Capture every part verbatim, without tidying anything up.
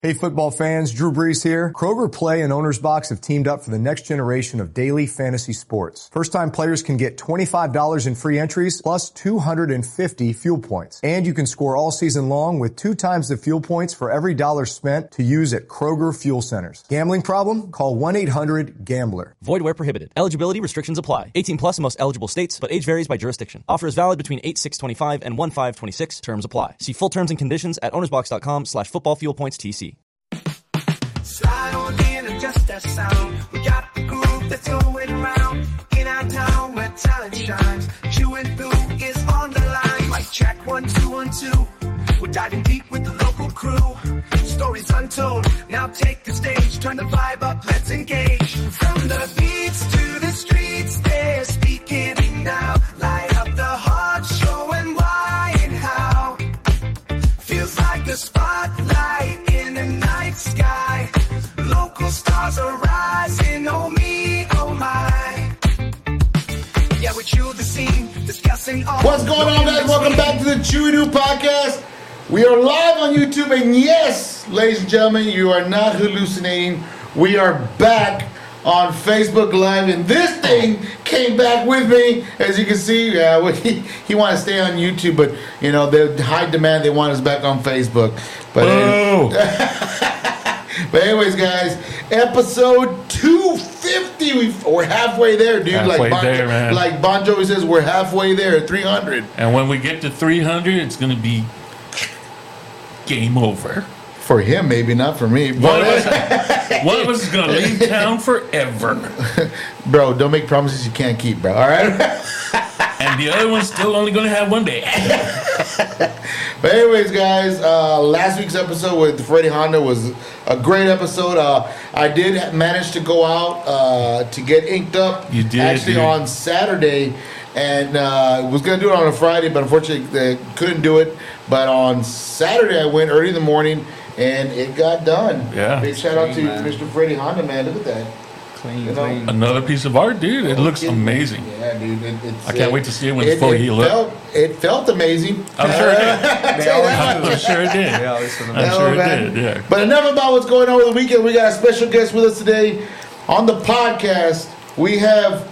Hey football fans, Drew Brees here. Kroger Play and Owner's Box have teamed up for the next generation of daily fantasy sports. First-time players can get twenty-five dollars in free entries plus two hundred fifty fuel points. And you can score all season long with two times the fuel points for every dollar spent to use at Kroger Fuel Centers. Gambling problem? Call one eight hundred gambler. Void where prohibited. Eligibility restrictions apply. eighteen plus in most eligible states, but age varies by jurisdiction. Offer is valid between eight six twenty-five and one five twenty-six. Terms apply. See full terms and conditions at ownersbox.com slash football fuel points TC. Slide on in and just that sound. We got the groove that's going around. In our town where talent shines. Chewing through is on the line. Like check one, two, one, two. We're diving deep with the local crew. Stories untold. Now take the stage. Turn the vibe up. Let's engage. From the beats to the streets. They're speaking now. Light up the heart. Showing why and how. Feels like the spotlight in the night sky. Local stars are rising, oh me, oh my. Yeah, we chew the scene, discussing all. What's going on, guys? Welcome back to the Chewy Doo Podcast. We are live on YouTube, and yes, ladies and gentlemen, you are not hallucinating. We are back on Facebook Live, and this thing came back with me. As you can see, yeah, uh, he, he wanted to stay on YouTube, but, you know, the high demand, they want us back on Facebook. But oh. But anyways, guys, episode two fifty. We, we're halfway there, dude. Halfway like bon, there, man. Like Bon Jovi says, we're halfway there at three hundred. And when we get to three hundred, it's going to be game over. For him, maybe, not for me. One of us, one of us is going to leave town forever. Bro, don't make promises you can't keep, bro. All right? And the other one's still only going to have one day. But anyways, guys, uh, last week's episode with Freddie Honda was a great episode. Uh, I did manage to go out uh, to get inked up. You did, Actually, dude. on Saturday. And uh, was going to do it on a Friday, but unfortunately uh, couldn't do it. But on Saturday, I went early in the morning, and it got done. Yeah. Big shout out to man. Mister Freddie Honda, man. Look at that. Clean, You know, clean. Another piece of art, dude. It looks amazing. Yeah, dude. It, it's, I can't uh, wait to see it when it's fully it healed up. felt, It felt amazing. I'm sure it did. They always I'm do. sure it did. They always do. I'm sure it did, yeah. But enough about what's going on over the weekend. We got a special guest with us today on the podcast. We have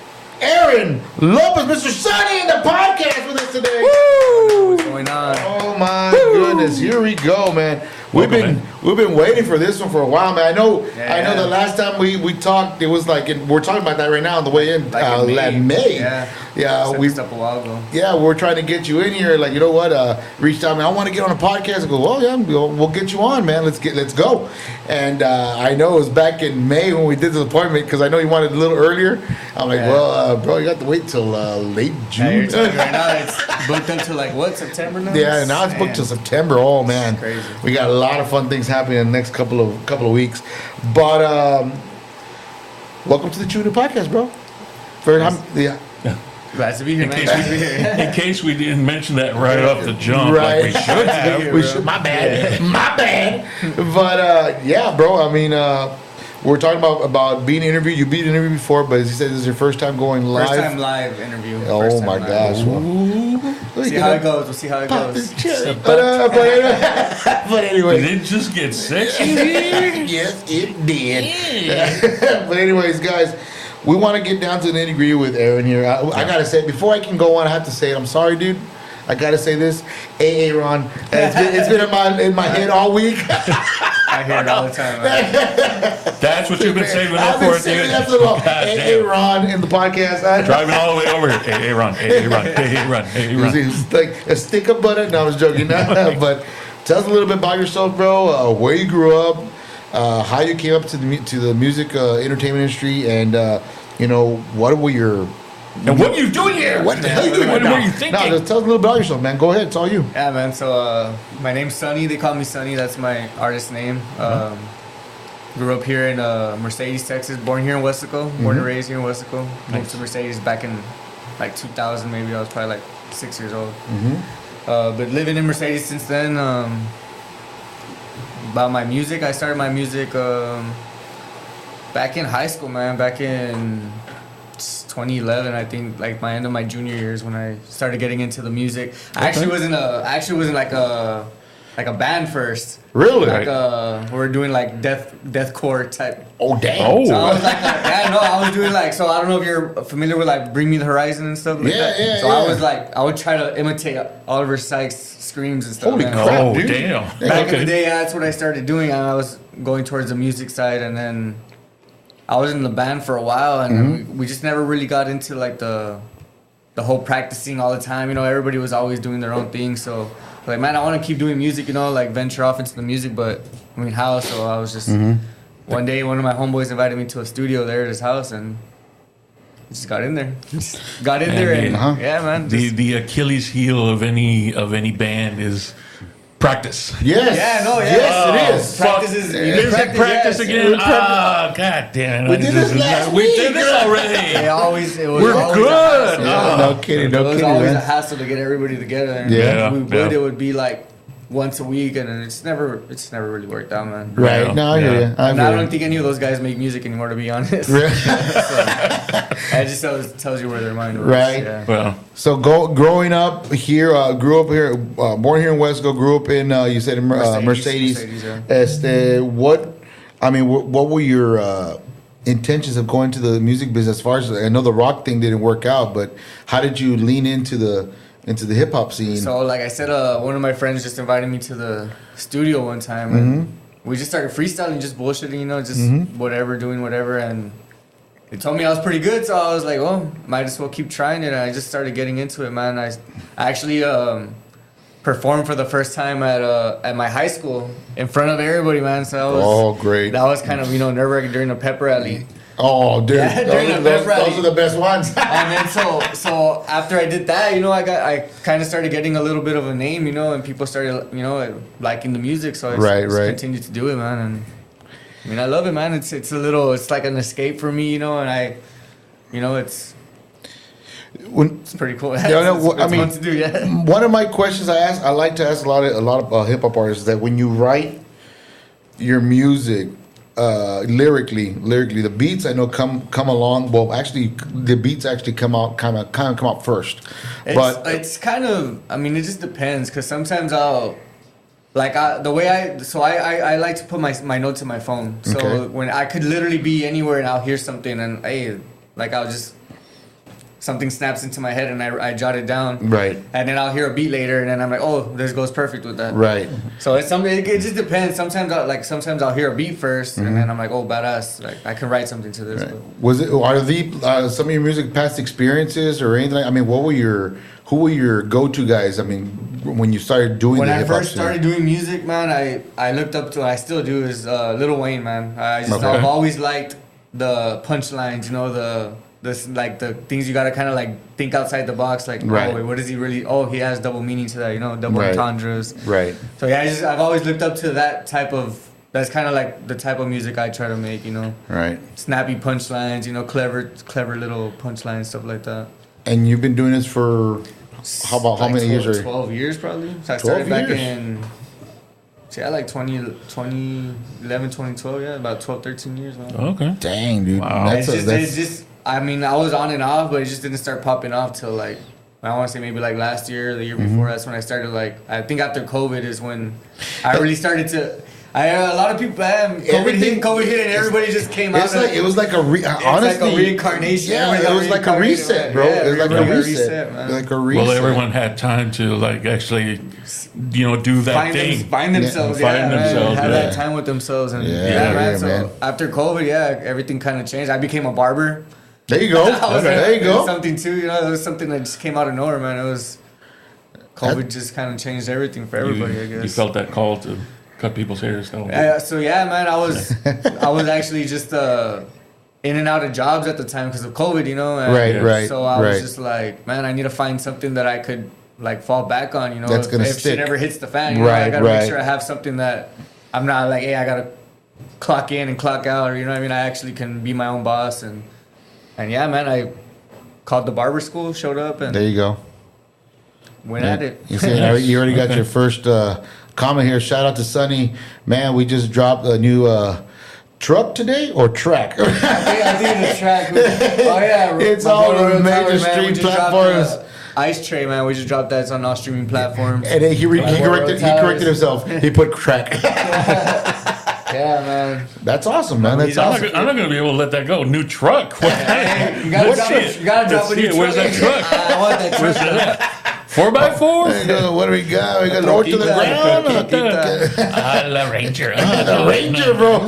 Aaron Lopez, Mister Sonny, in the podcast with us today. Woo! What's going on? Oh my goodness! Here we go, man. We've Welcome, been man. we've been waiting for this one for a while, man. I know Yeah, I know yeah. the last time we, we talked, it was like in, we're talking about that right now on the way in, Like uh, in like May. May. Yeah. Yeah, Set we this up a while ago. yeah, we're trying to get you in here. Like, you know what? Uh, reached out, man. I want to get on a podcast. I go, well, yeah, we'll, we'll get you on, man. Let's get, let's go. And uh, I know it was back in May when we did this appointment because I know you wanted a little earlier. I'm like, Yeah. well, uh, bro, you got to wait till uh, late Yeah, June. you're telling me right now it's booked until like what, September now? Yeah, now it's booked Man. till September. Oh man, crazy. We got a lot of fun things happening in the next couple of couple of weeks. But um, welcome to the Chewy Doo Podcast, bro. Third time, yeah. Glad to be here, In man. case, Glad to be here. we, in case we didn't mention that right off the jump, Right. like we should have. we should, my bad, my bad. But uh, yeah, bro. I mean, uh, we're talking about about being interviewed. You've been interviewed before, but as you said, this is your first time going live. First time live interview. Oh First time my live. gosh! Well, We'll see how it goes. We'll see how it Pop goes. this cherry. But, uh, but, but anyway, Did it just get sexy? yes, it did. But anyways, guys, we want to get down to the nitty gritty with Aaron here. I, I gotta say, before I can go on, I have to say it. I'm sorry, dude. I gotta say this. Hey, Aaron, it's been, it's been in my in my head all week. I hear it all the time, man. That's what you've been saving up I've been for, saving dude. that for the long. God Hey, damn. Aaron, in the podcast. I, Driving all the way over here. Hey, hey, run. Hey, hey, run. Hey, hey, run. Hey, hey, run. It's like a stick up butter. No, I was joking. But tell us a little bit about yourself, bro. Uh, where you grew up, uh, how you came up to the mu- to the music uh, entertainment industry, and uh, you know what were your And what are you doing here? what the hell you doing What right were now? you thinking? No, just tell us a little about yourself, man. Go ahead. It's all you. Yeah, man. So uh, my name's Sonny. They call me Sonny. That's my artist name. Uh-huh. Um, grew up here in uh, Mercedes, Texas. Born here in Westaco. Born and raised here in Westaco. Moved to Mercedes back in like two thousand. Maybe I was probably like six years old. Mm-hmm. Uh, but living in Mercedes since then. Um, about my music, I started my music um, back in high school, man. Back in twenty eleven, I think, like my end of my junior years when I started getting into the music. I actually wasn't a, I actually wasn't like a, like a band first. Really? Like uh, we were doing like death deathcore type. Oh damn! Oh. So I was like, yeah, no, I was doing like, so I don't know if you're familiar with like Bring Me the Horizon and stuff like Yeah, that. yeah, So yeah. I was like, I would try to imitate Oliver Sykes' screams and stuff. Holy man. crap, Oh, dude! damn. Back Okay. in the day, that's what I started doing, and I was going towards the music side, and then I was in the band for a while, and Mm-hmm. we, we just never really got into like the the whole practicing all the time. You know, everybody was always doing their own thing, so like, man, I want to keep doing music. You know, like venture off into the music, but I mean, how? So I was just Mm-hmm. one day, one of my homeboys invited me to a studio there at his house, and I just got in there, just got in And there, and Uh-huh. yeah, man. The just- the Achilles heel of any of any band is practice. Yes. Yeah, no, yeah. Yes, Oh, it is. practice is- you Is it practice yes. again? Ah, god damn it! We did this last We week. did this already. They always, it was We're always good. A hassle. Yeah, no kidding, no it was kidding, always man. a hassle to get everybody together. And Yeah. if we would, Yeah. it would be like once a week, and it's never, it's never really worked out, man. Right. Yeah. No, I hear Yeah. you. I And I hear don't you. think any of those guys make music anymore, to be honest. Right. It just tells, tells you where their mind was. Right. Yeah. Well, So go growing up here, uh, grew up here, uh, born here in Wesco, grew up in uh, you said in, uh, Mercedes. Mercedes, Mercedes, Este, what? I mean, what, what were your uh, intentions of going to the music business? As far as I know, the rock thing didn't work out, but how did you lean into the into the hip hop scene? So, like I said, uh, one of my friends just invited me to the studio one time, and we just started freestyling, just bullshitting, you know, just whatever, doing whatever, and they told me I was pretty good, so I was like, well, might as well keep trying it, and I just started getting into it, man. I, I actually um, performed for the first time at uh, at my high school in front of everybody, man. So that was, Oh, great. that was kind of, you know, nerve-wracking during the pep rally. Oh, dude, Yeah, those, during are, the those, pep rally. those are the best ones. And then so so after I did that, you know, I got I kind of started getting a little bit of a name, you know, and people started, you know, liking the music. So I just, Right, just right. continued to do it, man. And I mean, I love it, man. It's it's a little, it's like an escape for me, you know, and I, you know, it's When, it's pretty cool. Yeah, no, it's, well, it's I mean- fun to do, yeah. one of my questions I ask, I like to ask a lot of a lot of uh, hip hop artists, that when you write your music, uh, lyrically, lyrically, the beats I know come come along. Well, actually, the beats actually come out kind of kind of come out first. It's, but it's kind of, I mean, it just depends, because sometimes I'll, like, I, the way I, so I, I, I like to put my my notes in my phone. So Okay. when I could literally be anywhere and I'll hear something and, hey, like, I'll just, something snaps into my head and I, I jot it down. Right. And then I'll hear a beat later and then I'm like, oh, this goes perfect with that. right, So it's something, it, it just depends. Sometimes I'll, like, sometimes I'll hear a beat 1st and then I'm like, oh, badass. Like, I can write something to this. Mm-hmm. right. But Was it are the uh, some of your music past experiences or anything? I mean, what were your who were your go to guys? I mean, when you started doing when the I hip hop first started doing music, man, I, I looked up to, I still do, is uh, Lil Wayne, man. I just, Okay. I've always liked the punchlines, you know, the, the like the things you gotta kind of like think outside the box, like, Right. oh, wait, what is he really? Oh, he has double meaning to that, you know, double Right. entendres. right. So yeah, I just, I've always looked up to that type of. That's kind of like the type of music I try to make, you know, Right. snappy punchlines, you know, clever, clever little punchlines, stuff like that. And you've been doing this for how about how Like many years? twelve, Are, twelve years probably. So I twelve started back years? in, yeah, like twenty, twenty eleven, twenty twelve, yeah, about twelve, thirteen years, man. okay. dang, dude, Wow. that's it's a, just, that's it's just, I mean, I was on and off, but it just didn't start popping off till like, I want to say maybe like last year, the year Mm-hmm. before. That's when I started like, I think after COVID is when I really started to. I a lot of people, um, COVID Everything- hit, COVID hit, and everybody just came out. It's like of, it was like a re, it's honestly like a reincarnation. Yeah, Everybody it got was like a reincarnated, reset, man. bro. Yeah, it was like a everybody got reset, man. like a reset. Well, everyone had time to like actually, you know, do that find, thing. them, find themselves, Yeah, yeah, find man. themselves, have yeah. that time with themselves, and Yeah, yeah, yeah, man. yeah, So man. after COVID, yeah, everything kind of changed. I became a barber. There you go. I was Okay, there you it was go. Something too, you know, it was something that just came out of nowhere, man. It was COVID just kind of changed everything for everybody. you, I guess. you felt that call to cut people's hair still. Yeah, so yeah, man, I was I was actually just uh, in and out of jobs at the time because of COVID, you know. And Right, right, So I right. was just like, man, I need to find something that I could like fall back on, you know. That's if, gonna if stick. shit ever hits the fan, you know, I Right, gotta right. make sure I have something that I'm not like, hey, I gotta clock in and clock out, or you know what I mean. I actually can be my own boss, and and yeah, man, I called the barber school, showed up, and There you go. went at it. You see, you already got your first uh, comment here. Shout out to Sonny. Man, we just dropped a new uh, truck today or track. I think I think the track. Was, oh yeah, It's my all brother the Royal major Tower, man, we street just dropped, platforms. uh, Ice Tray, man. We just dropped that. It's on all streaming platforms. And then he, re- he corrected he corrected himself. He put crack. Yeah, man. That's awesome, man. That's I'm, awesome. not, I'm not gonna be able to let that go. New truck. What? Hey, you gotta What's drop it? it. You gotta drop Let's a see new it. Where's truck. that truck? I want that truck. Where's that? Four by four. Hey, uh, what do we got? We got lower to the ground. Ah, La Ranger. The Ranger, bro.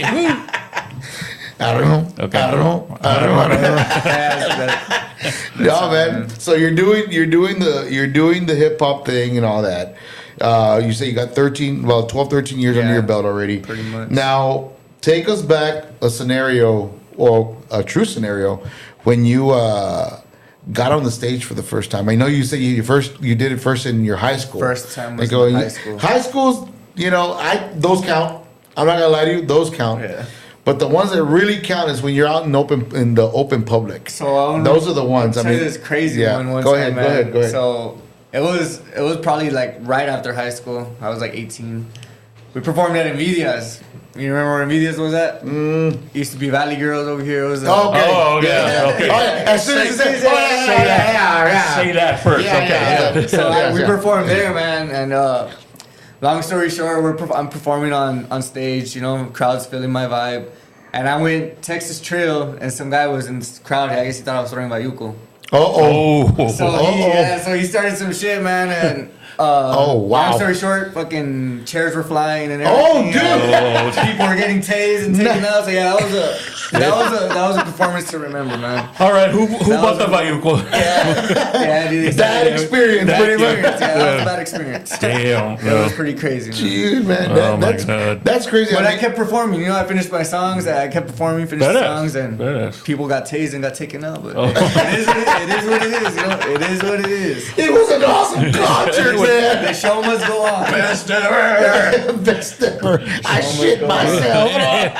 I don't know. Okay. I don't know. I don't know. I don't know. Yeah, No, man. So you're doing you're doing the you're doing the hip hop thing and all that. Uh, you say you got thirteen, well, twelve, thirteen years Yeah, under your belt already. pretty much. Now, take us back a scenario or a true scenario when you uh, got on the stage for the first time. I know you said you you first you did it first in your high school. First time was Like, in uh, high school. High schools, you know, I those count. I'm not gonna lie to you, those count. Yeah. But the ones that really count is when you're out in open in the open public. So I wanna- those are the ones. I I'll tell mean, you this crazy yeah. one. One go time, ahead. man. Go ahead. Go ahead. So it was it was probably like right after high school. I was like eighteen. We performed at Envidias. You remember where Envidias was at? Mm. Used to be Valley Girls over here. It was uh, Okay. Oh, okay. Yeah. Okay. Oh, yeah. As soon as you say, Say oh, yeah, Say yeah, that. yeah, yeah. Say that first. Yeah, okay. yeah, yeah. So Yes, I, we yeah. performed there, man. And uh, long story short, we're perf- I'm performing on on stage. You know, crowd's feeling my vibe. And I went Texas Trail, and some guy was in this crowd. I guess he thought I was throwing Bayuco. Uh-oh. Oh. So he, yeah, so he started some shit, man, and uh, Oh, wow. long story short, fucking chairs were flying and Oh, everything. dude. and people were getting tased and taken out. So yeah, that was a that was a that was a performance to remember, man. All right. Who who That bought the was Bayuco? Yeah, dude, Bad exactly. experience, Bad pretty much. experience. Yeah, that was a bad experience. Damn. It No. was pretty crazy, man. Dude, man. Oh, That, my that's, God. that's crazy. But I I mean, kept performing. You know, I finished my songs. I kept performing, finished the Badass. songs, and Badass. people got tased and got taken out. But Oh. it, is what it, it is what it is. You know, it is what it is. it was an awesome concert, man. The show must go on. Best ever. Best ever. I shit God. myself.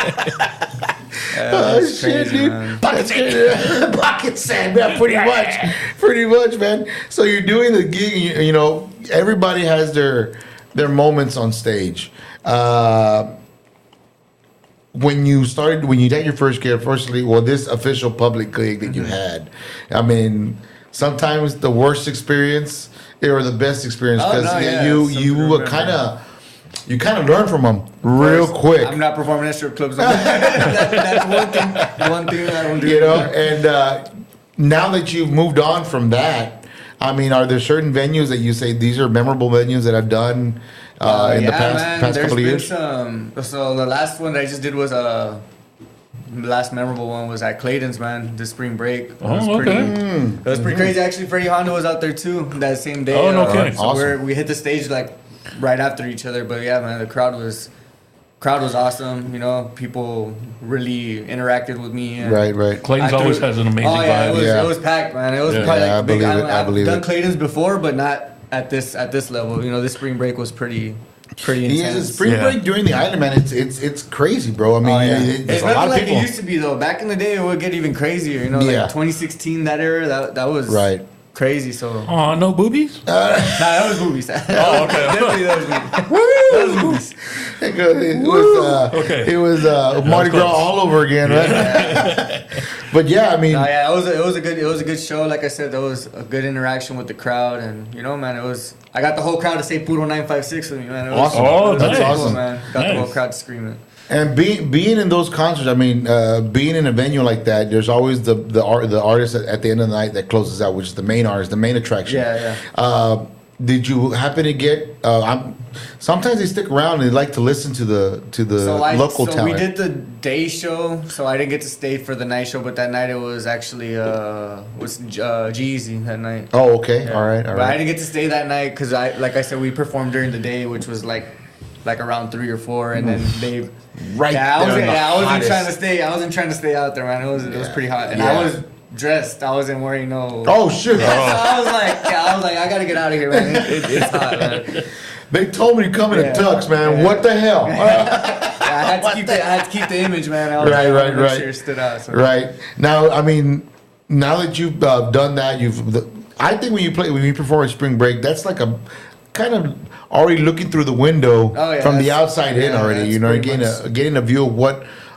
Yeah, Oh, that's shit, crazy, dude. man. Pocket sand. Pocket sand, man. Pretty much. Pretty much, man. So you're doing the gig, you, you know, everybody has their their moments on stage. Uh, when you started, when you had your first gig, firstly, well, this official public gig that you had, I mean, sometimes the worst experience or the best experience Oh, because no, yeah, you something to you remember. kind of you kind of learn from them real quick. I'm not performing at strip clubs. that, that's one thing. One thing I don't do. You know, and uh, now that you've moved on from that, I mean, are there certain venues that you say these are memorable venues that I've done uh, in yeah, the past man, past there's couple of been years? Some, so the last one that I just did was uh, the last memorable one was at Clayton's, man. The spring break. It was Oh, pretty, okay. It was pretty crazy. Actually, Freddie Honda was out there too that same day. Oh, no uh, kidding. So Awesome. we're, we hit the stage like right after each other. But yeah, man, the crowd was crowd was awesome. You know, people really interacted with me. And Right, right. Clayton's I threw- always has an amazing oh, yeah, vibe. It was, Yeah. it was packed, man. It was Yeah. probably Yeah, like I big. believe it, I, I I've believe done it. Clayton's before, but not at this at this level. You know, this spring break was pretty pretty Yeah, intense. spring Yeah. break during the island, man. It's it's it's crazy, bro. I mean, Oh, yeah. it, It's it's a lot nothing of like people. it used to be though. Back in the day, it would get even crazier. You know, Yeah. like twenty sixteen, that era, that that was Right. crazy. So nah, Oh, no boobies? that was movies. Oh, okay. Definitely that was movies. That was movies. It was uh, Okay. it was uh, Mardi close. Gras all over again, right? But yeah, I mean, Nah, yeah, it was a, it was a good it was a good show. Like I said, there was a good interaction with the crowd, and you know, man, it was. I got the whole crowd to say "Puro nine five six" with me, man. It was, Awesome. Oh, it was that's cool, awesome. man. Got the whole Nice. crowd screaming. and being being in those concerts, I mean, uh, being in a venue like that, there's always the the art the artist at, at the end of the night that closes out, which is the main artist, the main attraction. Yeah, yeah. Uh, did you happen to get? Uh, I'm, sometimes they stick around and they like to listen to the to the So, I, local so talent. we did the day show, so I didn't get to stay for the night show, but that night it was actually uh was uh, G-Eazy that night. Oh, okay, Yeah. all right, all But I right. didn't get to stay that night because I, like I said, we performed during the day, which was like, like around three or four, and then they. Right Yeah, I there in wasn't. the Yeah, I wasn't hottest. trying to stay. I wasn't trying to stay out there, man. It was. It was Yeah. pretty hot, and Yeah. I was dressed. I wasn't wearing no. Oh shoot! So I was like, yeah, I was like, I gotta get out of here, man. It, it, it's hot, man. They told me to come in a Yeah. tux, man. Yeah. What the hell? Yeah, I had to keep the. I had to keep the image, man. I was Right, like, I right, wanted to make right. Sure it stood out. So. Right now, I mean, now that you've uh, done that, you've. The, I think when you play, when you perform at Spring Break, that's like a kind of already looking through the window Oh, yeah, from the that's- outside in yeah, already. that's You know, pretty getting much- a getting a view of what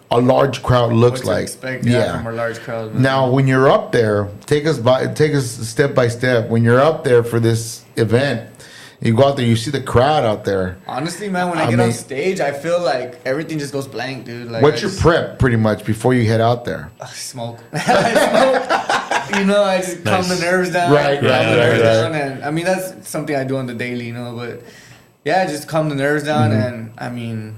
a large crowd looks What to like. expect, yeah, from a large crowd. Man. Now, when you're up there, take us by, take us step by step. When you're up there for this event, you go out there, you see the crowd out there. Honestly, man, when I, I get mean- on stage, I feel like everything just goes blank, dude. Like, What's I your just- prep, pretty much, before you head out there? I smoke. I smoke. You know, I just calm Nice. the nerves down. Right, calm right, the nerves right, down, and I mean that's something I do on the daily, you know. But yeah, just calm the nerves down, Mm-hmm. and I mean,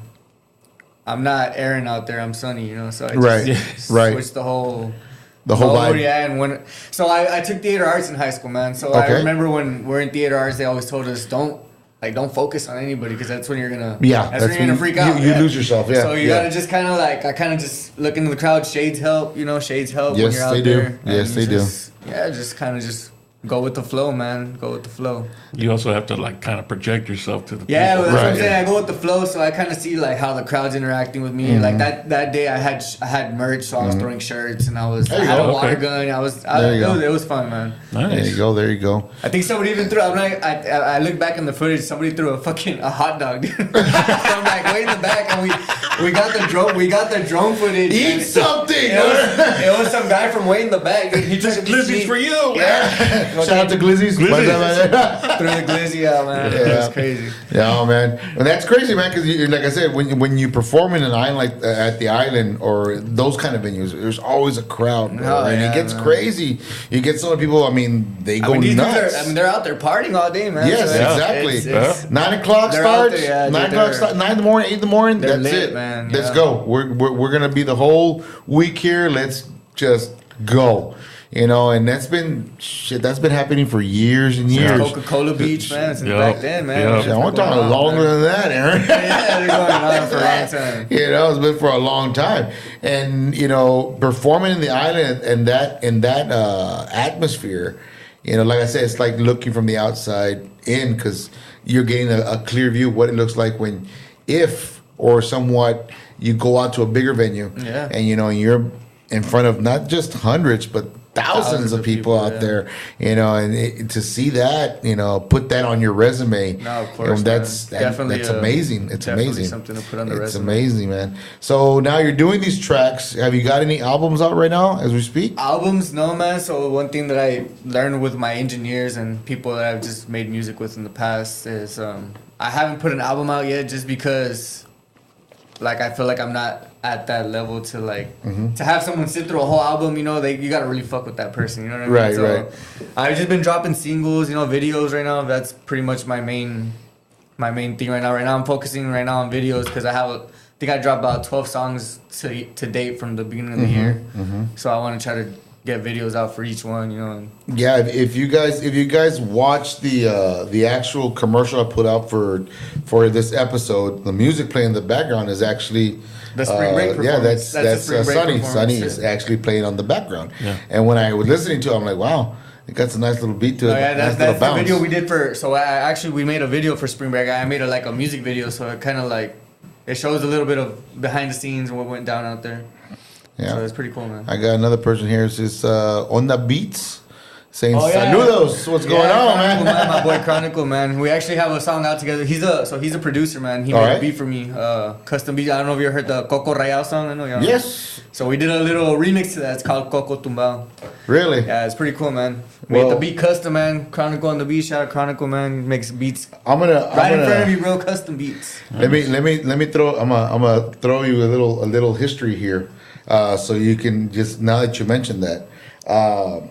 I'm not Aaron out there. I'm Sonny, you know. So I just Right, just right. switch the whole. The whole mode, vibe. yeah. And when so I, I took theater arts in high school, man. So I Okay. remember when we're in theater arts, they always told us don't. Like, don't focus on anybody because that's when you're gonna Yeah, that's, when that's you're gonna when freak you- out. you yeah. lose yourself, yeah, So you yeah. gotta just kind of like I kind of just look into the crowd. Shades help, you know. Shades help when Yes, you're out they do. there. Yes, and they you do. just- Yeah, just kind of just go with the flow, man. Go with the flow. You also have to like kind of project yourself to the Yeah, people. well, that's what I'm Right. saying. I go with the flow, so I kind of see like how the crowd's interacting with me. Mm-hmm. Like that that day, I had I had merch, so I was throwing shirts, and I was There I you had go. a water Okay. gun. I was I, There you it, go. was, it was fun, man. Nice. There you go. There you go. I think somebody even threw. I'm like, I, I, I look back in the footage. Somebody threw a fucking a hot dog. Dude. I'm like way in the back, and we we got the drone. We got the drone footage. Eat and something. It was, it was some guy from way in the back. Dude. He took a Glizzy's for you. Yeah, Shout out to Glizzy's. Glizzy's. threw the glizzy out, man. It Yeah. was crazy. Yeah, man, and that's crazy, man. Because like I said, when when you perform in an island like uh, at the island or those kind of venues, there's always a crowd, bro, Oh, and yeah, it gets man. crazy. You get some people. I mean, they go I mean, these dudes nuts. are, I mean, they're out there partying all day, man. Yes, So it's- exactly. it's- it's- Nine o'clock They're out starts. there, yeah, nine dude, o'clock, they're- start, nine in the morning, eight in the morning. They're That's lit, it, man, Let's yeah. go. We're, we're we're gonna be the whole week here. Let's just go. You know, and that's been shit. That's been happening for years and years. Coca-Cola Beach, man. Since Yep. back then, man. Yep. Shit's Yeah, I been want to talk going on, longer man. than that, Aaron. Yeah, they're going on for a long time. You know, it's been for a long time, and you know, performing in the island and that in that uh, atmosphere, you know, like I said, it's like looking from the outside in because you're getting a, a clear view of what it looks like when, if or somewhat, you go out to a bigger venue, Yeah. and you know, you're in front of not just hundreds but thousands, Thousands of of people, people, out yeah. there, you know, and it, to see that, you know, put that on your resume, No, of you course, know, that's man. that- Definitely, that's uh, amazing. It's definitely amazing. something to put on the It's resume. amazing, man. So now you're doing these tracks. Have you got any albums out right now as we speak? Albums, no, man. So one thing that I learned with my engineers and people that I've just made music with in the past is um, I haven't put an album out yet just because, like, I feel like I'm not at that level to like Mm-hmm. to have someone sit through a whole album. You know, they you gotta really fuck with that person. You know what I mean? Right, so right. I've just been dropping singles, you know, videos right now. That's pretty much my main my main thing right now. Right now, I'm focusing right now on videos because I have, a, I think I dropped about twelve songs to to date from the beginning of the Mm-hmm, year. So I want to try to get videos out for each one, you know. And Yeah, if, if you guys if you guys watch the uh, the actual commercial I put out for for this episode, the music playing in the background is actually The Spring Break uh, yeah, performance. that's That's the that's, Spring uh, Break Sunny. performance, Sunny is yeah. actually playing on the background. Yeah. And when I was listening to it, I'm like, wow, it got some nice little beat to it. Oh, yeah, nice that's, little that's the bounce. video we did for. So I actually we made a video for Spring Break. I made a, like a music video, so it kind of like it shows a little bit of behind the scenes and what went down out there. Yeah. So it's pretty cool, man. I got another person here. It's just uh, Onda Beats saying Oh, yeah. saludos. What's going Yeah, on, Chronicle, man? My boy Chronicle, man. We actually have a song out together. He's a so he's a producer, man. He All made right. a beat for me, uh, custom beat. I don't know if you ever heard the Coco Rayao song. I know you Yes. So we did a little remix to that. It's called Coco Tumbao. Really? Yeah, it's pretty cool, man. Made Well- the beat custom, man. Chronicle on the beat. Shout out Chronicle, man. He makes beats I'm gonna. I'm right in gonna, front of you, real custom beats. Let me let me let me throw. I'm gonna I'm gonna throw you a little a little history here, uh, so you can just now that you mentioned that. Um,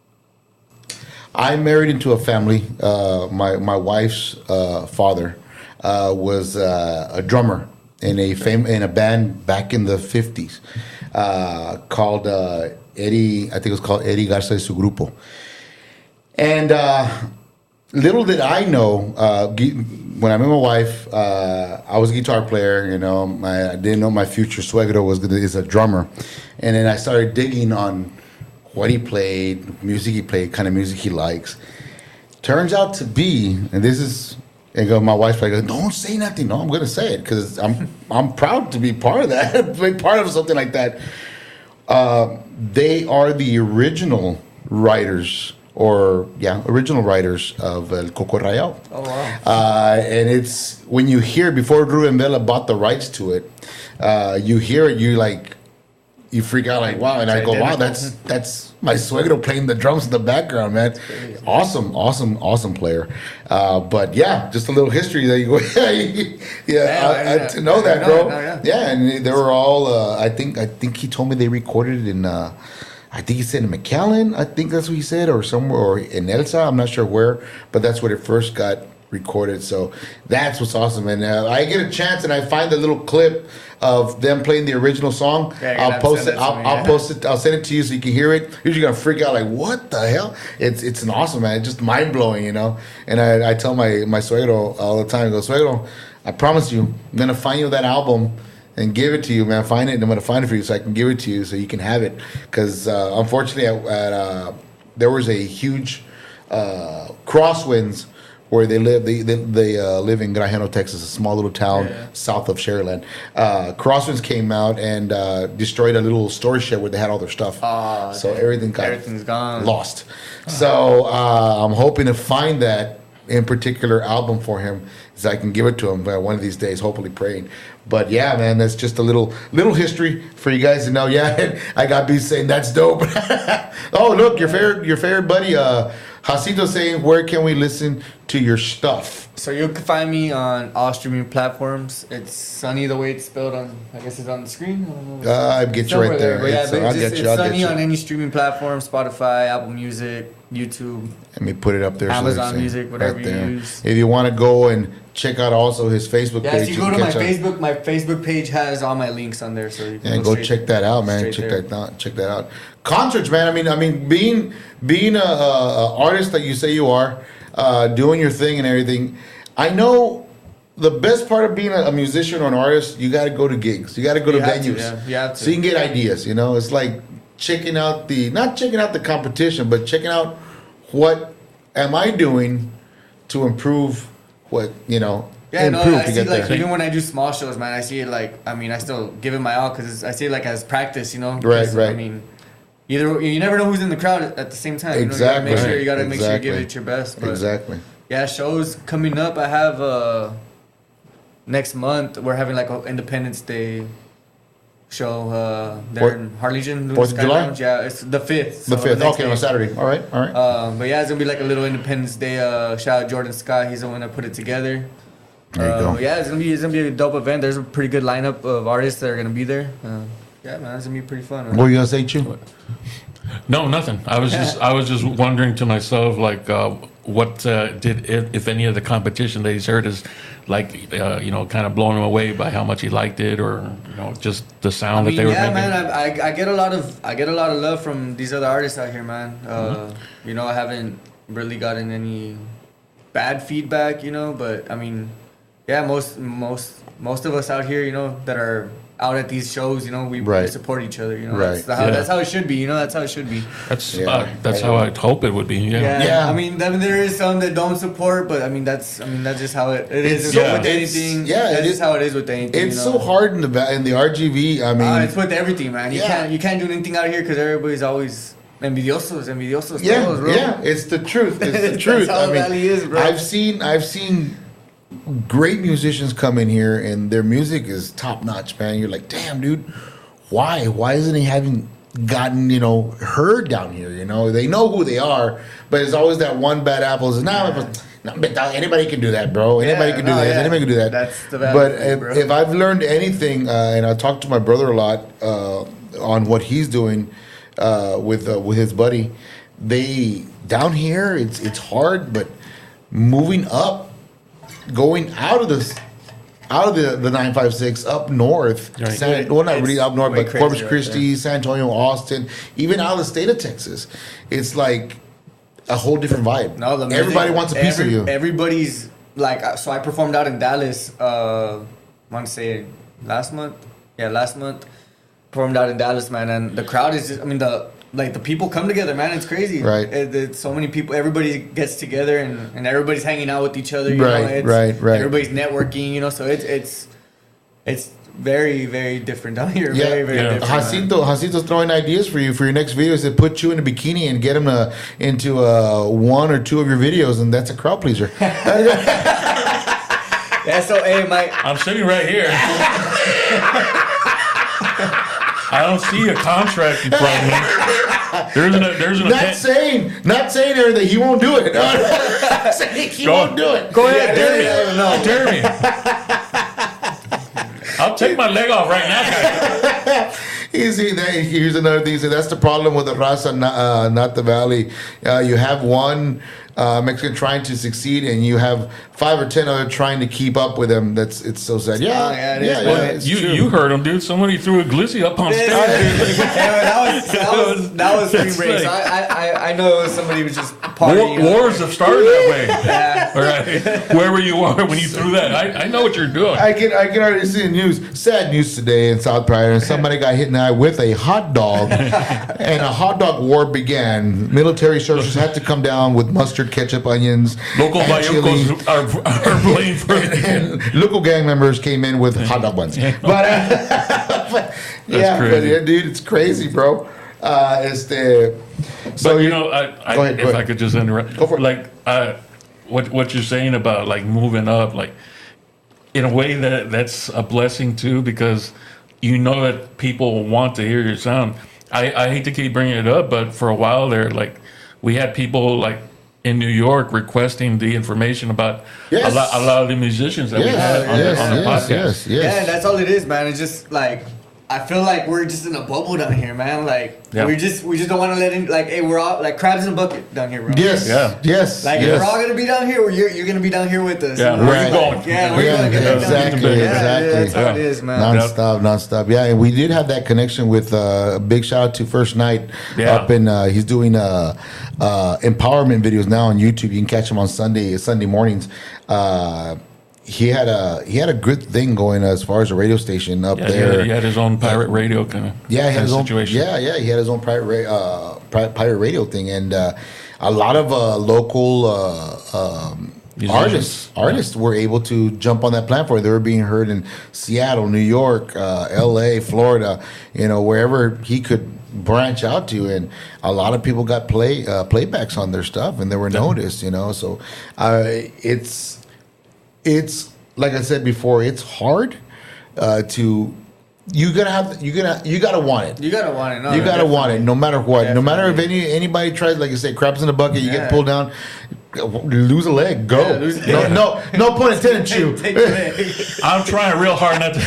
I married into a family. Uh, my my wife's uh, father uh, was uh, a drummer in a fam- in a band back in the fifties uh, called uh, Eddie. I think it was called Eddie Garza y su Grupo. And uh, little did I know, uh, gui- when I met my wife, uh, I was a guitar player. You know, my, I didn't know my future suegro was gonna, is a drummer, and then I started digging on what he played, music he played, kind of music he likes. Turns out to be, and this is, and go, my wife's like, don't say nothing. No, I'm gonna say it because I'm I'm proud to be part of that, be part of something like that. Uh, they are the original writers, or yeah, original writers of El Coco Rayao. Oh wow. Uh, and it's when you hear before Ruben Vela bought the rights to it, uh, you hear it, you like, you freak out like, wow. And I go, wow, that's that's my suegro playing the drums in the background, man. Awesome, awesome, awesome player. Uh, but yeah, just a little history there. You go, yeah, yeah, I, I, to know that, bro. Yeah, and they were all. Uh, I think I think he told me they recorded it in. Uh, I think he said in McAllen. I think that's what he said, or somewhere, or in Elsa. I'm not sure where, but that's where it first got recorded. So that's what's awesome. And uh, I get a chance and I find the little clip of them playing the original song. Yeah, I'll post it. I'll, me, I'll yeah. post it. I'll send it to you so you can hear it. You're usually gonna freak out like, what the hell? It's it's an awesome, man. It's just mind blowing, you know. And I, I tell my my suegro all the time. I go, suegro, I promise you, I'm gonna find you that album and give it to you, man. Find it, and I'm gonna find it for you so I can give it to you so you can have it. Because uh, unfortunately, at, at, uh, there was a huge uh, crosswinds. Where they live, they they, they uh, live in Grajeno, Texas, a small little town yeah. south of Sharyland. Uh, Crosswinds came out and uh, destroyed a little storage shed where they had all their stuff. Oh, so okay. everything got everything's gone, lost. Oh. So uh, I'm hoping to find that in particular album for him, so I can give it to him uh, one of these days. Hopefully, praying. But yeah, man, that's just a little little history for you guys to know. Yeah, I got beat saying that's dope. Oh, look, your favorite your favorite buddy. Uh, Hasito saying, where can we listen to your stuff? So you can find me on all streaming platforms. It's Sunny the way it's spelled on, I guess it's on the screen. I uh, I'll get you right there. there. Yeah, it's, I'll just, get you, it's I'll Sunny get you. On any streaming platform, Spotify, Apple Music, YouTube. Let me put it up there. Amazon so Music, whatever right you there. use. If you want to go and check out also his Facebook yeah, page. Yeah, if you go to my Facebook, up. my Facebook page has all my links on there. So you can yeah, go, go check that out, man. Check there. that out. Check that out. Concerts, man. I mean, I mean, being being a, a, a artist that you say you are, uh, doing your thing and everything. I know the best part of being a, a musician or an artist, you got to go to gigs. You got to go to venues, to, yeah. you have to. so you can get ideas. You know, it's like checking out the not checking out the competition, but checking out what am I doing to improve what you know. Yeah, no, I see like there. Even when I do small shows, man, I see it like I mean I still give it my all because I see it like as practice, you know. Right, right. I mean, either you never know who's in the crowd at the same time. Exactly. You know, you gotta make sure you gotta exactly. make sure you give it your best. But exactly. Yeah, shows coming up. I have uh, next month. We're having like an Independence Day show uh, there Fourth, in Harlingen. Fourth of July. Lounge. Yeah, it's the fifth. The fifth. So okay, day. On Saturday. All right, all right. Um, but yeah, it's gonna be like a little Independence Day. Uh, shout out Jordan Scott. He's the one that put it together. There you uh, go. Yeah, it's gonna be it's gonna be a dope event. There's a pretty good lineup of artists that are gonna be there. Uh, yeah, man, it's gonna be pretty fun. Right? What were you gonna say, Chu? No, nothing. I was just I was just wondering to myself like uh, what uh, did if, if any of the competition that he's heard is like uh, you know kind of blowing him away by how much he liked it or you know just the sound I mean, that they were yeah, making. Yeah, man, I, I I get a lot of I get a lot of love from these other artists out here, man. Uh, mm-hmm. You know, I haven't really gotten any bad feedback, you know, but I mean. Yeah, most most most of us out here, you know, that are out at these shows, you know, we, right. we support each other, you know. Right. That's, the, how, yeah. that's how it should be, you know. That's how it should be. That's yeah. uh, that's how I'd hope it would be. Yeah. Yeah. yeah. I mean, I mean, there is some that don't support, but I mean, that's I mean, that's just how it, it is yeah. with anything. Yeah, that's it just is, how it is with anything. It's you know? so hard in the in the R G V. I mean, uh, it's with everything, man. You yeah. can't you can't do anything out here because everybody's always. Envidiosos, envidiosos. Yeah, todos, bro. yeah, it's the truth. It's the truth. That's how I mean, Valley is, bro. I've seen, I've seen great musicians come in here, and their music is top notch, man. You're like, damn, dude, why? Why isn't he having gotten you know heard down here? You know, they know who they are, but it's always that one bad apple. Is now, nah, nah, anybody can do that, bro. Anybody yeah, can do no, this. Yeah. Anybody can do that. That's the bad But thing, if, bro. if I've learned anything, uh, and I talked to my brother a lot uh, on what he's doing uh, with uh, with his buddy. They down here, it's it's hard, but moving up, going out of the out of the, the nine five six up north, right. San, well not it's really up north, but Corpus right Christi, there. San Antonio, Austin, even out of the state of Texas, it's like a whole different vibe. No, the music, everybody wants a piece every, of you. Everybody's like, so I performed out in Dallas. Uh, I want to say last month. Yeah, last month performed out in Dallas, man, and the crowd is just. I mean the. Like the people come together, man. It's crazy. Right. It, it's so many people. Everybody gets together, and, and everybody's hanging out with each other. You right. know? It's, right. Right. Everybody's networking. You know, so it's it's it's very very different down here. Yeah. Very very yeah. different. Jacinto, Jacinto's throwing ideas for you for your next videos to put you in a bikini and get him to, into uh, one or two of your videos, and that's a crowd pleaser. Yeah. So hey, Mike. I'm sitting right here. don't see a contract in front of me. There's an there's an Not atten- saying, not saying there that he won't do it. Not saying he Go- won't do it. Go ahead, Yeah, dare yeah, me. yeah, Dare me. I'll take my leg off right now, guys. Easy. Here's another thing. So that's the problem with the Raza, not, uh, not the Valley. Uh, you have one uh, Mexican trying to succeed, and you have five or ten other trying to keep up with him. That's it's so sad. Yeah, Oh, yeah, it yeah, is, yeah, man. it's You true. you heard him, dude. Somebody threw a glizzy up on stage. Yeah, that was that was that was That's spring break. So like- I, I I know somebody was just partying. War, wars have started that way. Yeah. All right, wherever you are when you threw that, I, I know what you're doing. I can I can already see the news. Sad news today in South Pryor, and somebody got hit in the eye with a hot dog, and a hot dog war began. Military searchers had to come down with mustard, ketchup, onions, Local and chili. Bayucos are, are playing for And local gang members came in with hot dog buns. But, uh, but yeah, but, crazy. yeah, dude, it's crazy, bro. Uh, it's the so But you know, I, I, Go ahead, if go I ahead. could just interrupt, Go for it. like uh, what what you're saying about like moving up, like in a way that that's a blessing too, because you know that people want to hear your sound. I, I hate to keep bringing it up, but for a while there, like we had people like in New York requesting the information about Yes. a, lot, a lot of the musicians that we had yes, on, yes, the, on the yes, podcast. yes, yes. Yeah, that's all it is, man. It's just like I feel like we're just in a bubble down here, man. Like Yeah. we just we just don't want to let in. Like, hey, we're all like crabs in a bucket down here, bro. Yes, Yeah. yes, Like yes. if we're all gonna be down here, or you're you're gonna be down here with us. Yeah, you know? where you Right. going? Yeah, where you Yeah, going? Get down exactly, here. Yeah, exactly. Yeah, that's how it Yeah. is, man. Non-stop, non-stop. Yeah, and we did have that connection with uh, a big shout out to First Night Yeah. up in. Uh, he's doing uh, uh, empowerment videos now on YouTube. You can catch him on Sunday Sunday mornings. Uh, he had a he had a good thing going as far as a radio station up Yeah, he there. had, he had his own pirate radio kind of Yeah, he had his own situation. Yeah, yeah, he had his own private ra- uh, pri- pirate radio thing, and uh, a lot of uh, local uh, um, Musicians. artists artists were able to jump on that platform. They were being heard in Seattle, New York, uh, L A, Florida, you know, wherever he could branch out to, and a lot of people got play uh, playbacks on their stuff, and they were noticed, you know. So uh, it's it's like I said before, it's hard uh, to. You gotta have you gotta you gotta want it. You gotta want it. No, You no, gotta want it, definitely. no matter what. No matter if Definitely. any anybody tries, like you say, craps in the bucket, you Yeah. get pulled down, lose a leg, go. Yeah, lose- no, yeah. no, no pun intended, Chew. Take the leg. I'm trying real hard not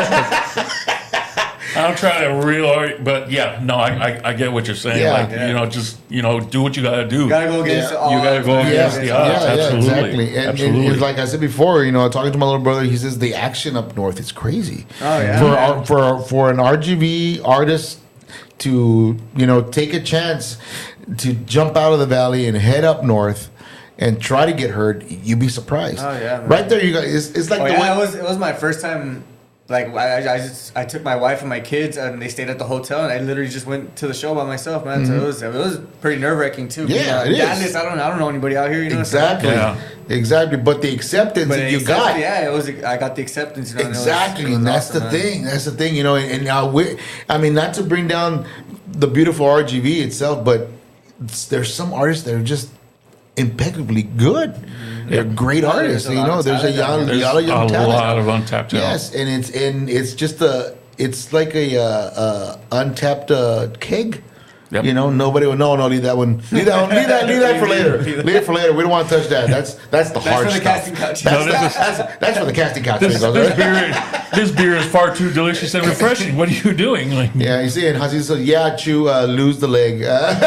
to. I'm trying real hard, but yeah, no, I, I, I get what you're saying. Yeah. like Yeah. you know, just you know, do what you gotta do. You gotta go against Yeah. all. You gotta go odds, man. against Yeah, the yeah, odds. yeah, Absolutely. exactly. And, and Absolutely. it's like I said before, you know, talking to my little brother, he says the action up north is crazy. Oh, yeah. For Yeah. our, for for an R G V artist to you know take a chance to jump out of the valley and head up north and try to get heard, you'd be surprised. Oh, yeah, man. right there, you got it's, it's like Oh the yeah, way. it was it was my first time. Like I, I, I just I took my wife and my kids and they stayed at the hotel and I literally just went to the show by myself, man. So it was it was pretty nerve wracking too. Mm-hmm. Yeah, being, it uh, is. Dallas, I don't I don't know anybody out here. You know, Exactly, Yeah. exactly. But the acceptance But that you accept- got, yeah, it was. I got the acceptance. You know, and it was- exactly, it was and that's awesome, the man. thing. That's the thing, you know. And now we, I mean, not to bring down the beautiful R G V itself, but it's, there's some artists that are just impeccably good. They're great Yeah, artists. there's a You lot know, of there's a talent young, out There's lot of young a talent. lot of untapped talent. Yes, and it's and it's just a it's like a uh, uh, untapped uh, keg. Yep. You know, nobody will. No, no, leave that one. Leave that one. Leave that. Leave that for later. Leave it for later. We don't want to touch that. That's that's the That's hard for the stuff. casting couch. That's, No, this the- is- that's, that's for the casting couch. This, people. this beer, this beer is far too delicious and refreshing. What are you doing? Like, Yeah, you see, and Hasid says, "Yeah, Chew, uh, lose the leg."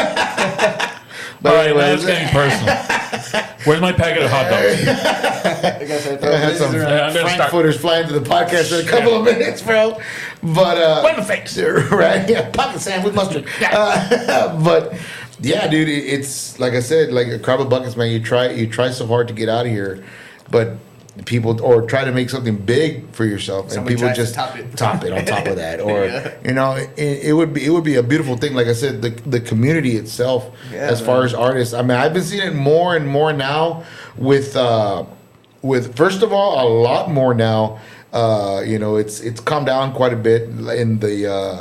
Uh, all right, now anyways, it's getting personal. Where's my packet of hot dogs? I guess I throw I had this some around. Yeah, I'm gonna start. Frankfurters flying to the podcast in a couple of minutes, bro. But uh, Right in the face. right? Yeah, pocket sand with mustard. Uh, but yeah, dude, it, it's like I said, like a crab of buckets, man. You try, you try so hard to get out of here, but people or try to make something big for yourself, and Somebody people tries to just top it. top it on top of that, or Yeah. you know, it, it would be it would be a beautiful thing. Like I said, the the community itself, Yeah, as far man. as artists. I mean, I've been seeing it more and more now with. Uh, with first of all, a lot more now. Uh, you know, it's it's calmed down quite a bit in the uh,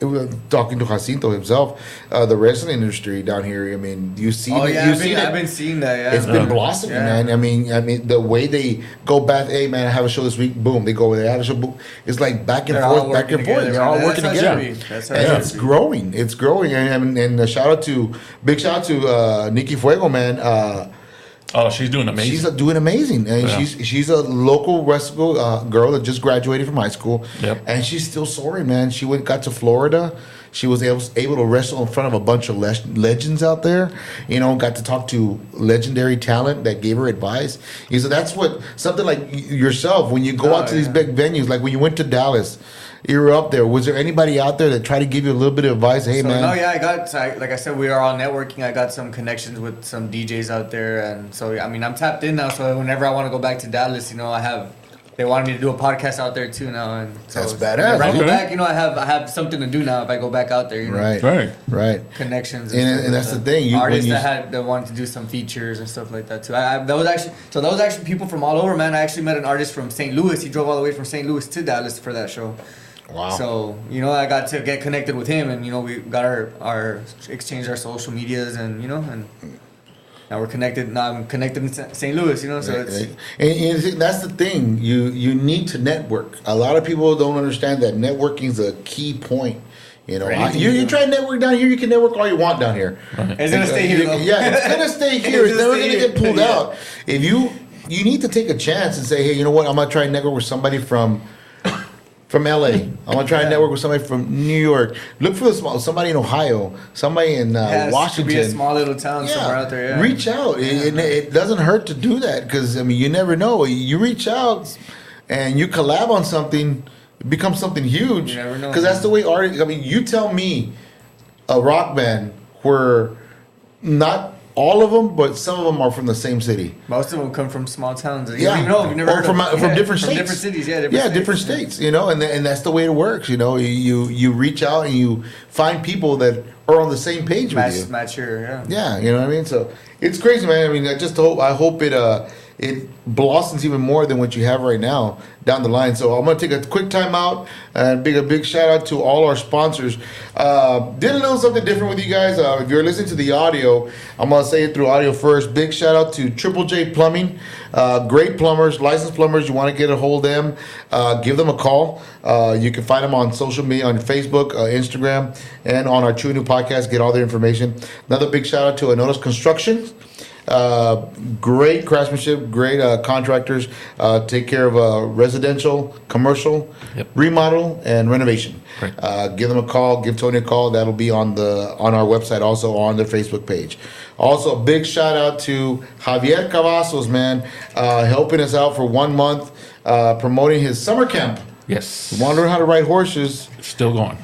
it was talking to Jacinto himself, uh, the wrestling industry down here. I mean, you see, Oh the, yeah, you I've see been, that I've been seeing that. Yeah, it's been blossoming, Yeah. man. I mean, I mean, the way they go back. Hey, man, I have a show this week. Boom, they go over there. I have a show. Boom. It's like back and They're all forth, back working and forth. together, They're all man. working That's how it together, should be. That's how it and should it's be. growing. It's growing, and and, and a shout out to big shout out to uh, Nikki Fuego, man. Uh, Oh, she's doing amazing. She's uh, doing amazing, and Yeah. she's she's a local wrestle uh, girl that just graduated from high school, Yep. and she's still soaring, man. She went got to Florida. She was able, able to wrestle in front of a bunch of le- legends out there. You know, got to talk to legendary talent that gave her advice. You know, that's what something like y- yourself when you go Oh, out to these yeah. big venues, like when you went to Dallas. You were up there. Was there anybody out there that tried to give you a little bit of advice? Hey, So, man. no, yeah, I got so I, like I said, we are all networking. I got some connections with some D Js out there, and so I mean, I'm tapped in now. So whenever I want to go back to Dallas, you know, I have. They wanted me to do a podcast out there too now, and so That's it's- badass. Whenever I go Okay. back, you know, I have I have something to do now. If I go back out there, you know, Right. Right. Right. connections, And- stuff and like that's that. the thing, you- when artists you- that had that wanted to do some features and stuff like that too. I, I that was actually so that was actually people from all over, man. I actually met an artist from Saint Louis. He drove all the way from Saint Louis to Dallas for that show. Wow. So you know, I got to get connected with him, and you know, we got our our exchanged our social medias, and you know, and now we're connected. Now I'm connected in Sa- Saint Louis, you know. So it's and, and see, that's the thing. You you need to network. A lot of people don't understand that networking is a key point. You know, For anything you, you you do. try to network down here. You can network all you want down here. it's gonna stay here. though. Yeah, it's gonna stay here. It's It's never gonna gonna stay get pulled here. out. If you you need to take a chance and say, hey, you know what? I'm gonna try and network with somebody from. From L A, I'm gonna try and network with somebody from New York. Look for the small, somebody in Ohio, somebody in uh, Yeah, it Washington. should be a small little town somewhere out there. Yeah. Reach out. It, it, it doesn't hurt to do that because I mean you never know. You reach out and you collab on something, it becomes something huge. You never know. Because that's the way art. I mean, you tell me a rock band where not all of them, but some of them are from the same city. Most of them come from small towns. You Yeah, don't even know. You've never or heard from of, uh, from yeah, different from states, different cities. Yeah, different yeah, states. different states. You know, and th- and that's the way it works. You know, you you, you reach out and you find people that are on the same page with you. Match, match your yeah. Yeah, you know what I mean. So it's crazy, man. I mean, I just hope I hope it uh it blossoms even more than what you have right now down the line. So I'm gonna take a quick time out and big a big shout out to all our sponsors. Uh, did a little something different with you guys. Uh, if you're listening to the audio, I'm gonna say it through audio first. Big shout out to Triple J Plumbing, uh, great plumbers, licensed plumbers. You want to get a hold of them, uh, give them a call. Uh, you can find them on social media, on Facebook, uh, Instagram, and on our True New podcast. Get all their information. Another big shout out to Anotis Construction. Uh, great craftsmanship, great uh, contractors. Uh, take care of uh, residential, commercial, Yep. remodel, and renovation. Great. Uh, give them a call. Give Tony a call. That'll be on the on our website, also on their Facebook page. Also, a big shout out to Javier Cavazos, man, uh, helping us out for one month, uh, promoting his summer camp. Yes. Want to learn how to ride horses? Still going.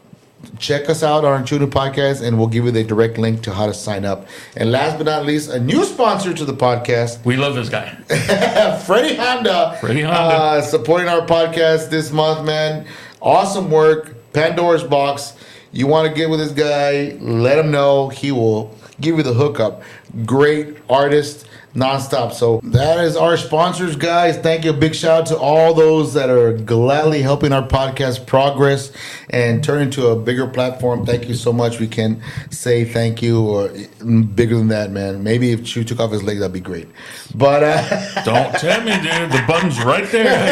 Check us out on our True New podcast, and we'll give you the direct link to how to sign up. And last but not least, a new sponsor to the podcast, We love this guy. Freddie Honda. Freddie Honda. Uh, supporting our podcast this month, man. Awesome work. Pandora's Box. You want to get with this guy, let him know. He will give you the hookup. Great artist, nonstop. So that is our sponsors, guys. Thank you. A big shout out to all those that are gladly helping our podcast progress and turn into a bigger platform. Thank you so much. We can say thank you, or bigger than that, man. Maybe if Chew took off his leg, that'd be great. But uh, Don't tell me, dude. The button's right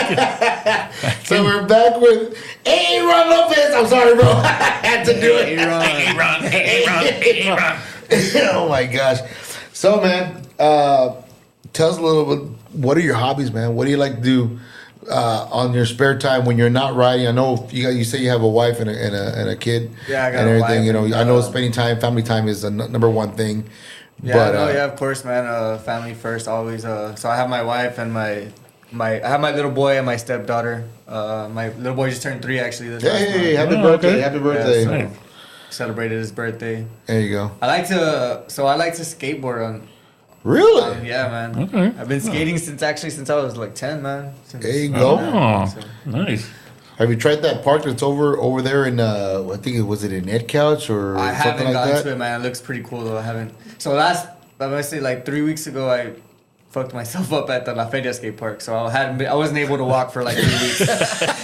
there. so we're back with Aaron Lopez. I'm sorry, bro. I had to do it. Hey, Ron. Hey, Ron. Hey, Ron. Oh my gosh. So, man, uh, tell us a little bit. What are your hobbies, man? What do you like to do uh, on your spare time when you're not riding? I know you got, you say you have a wife and a, and a, and a kid. Yeah, I got and a everything. wife You know, and, I know uh, spending time, family time is the n- number one thing. Yeah, but, no, uh, yeah, of course, man. Uh, family first, always. Uh, so I have my wife and my my. I have my little boy and my stepdaughter. Uh, my little boy just turned three actually. This last Hey, month. happy Oh, birthday! okay. Happy birthday! Yeah, Hey. so celebrated his birthday. There you go. I like to. So I like to skateboard on. Really? Uh, yeah, man. Okay. I've been skating since actually since I was like ten, man. Since, There you go. Oh, nice. Have you tried that park that's over over there in? Uh, I think it was it in Ed Couch or I something haven't like gotten that. to it, man. It looks pretty cool though. I haven't. So last, I'm gonna say like three weeks ago, I fucked myself up at the La Feria skate park. So I hadn't been, I wasn't able to walk for like three weeks.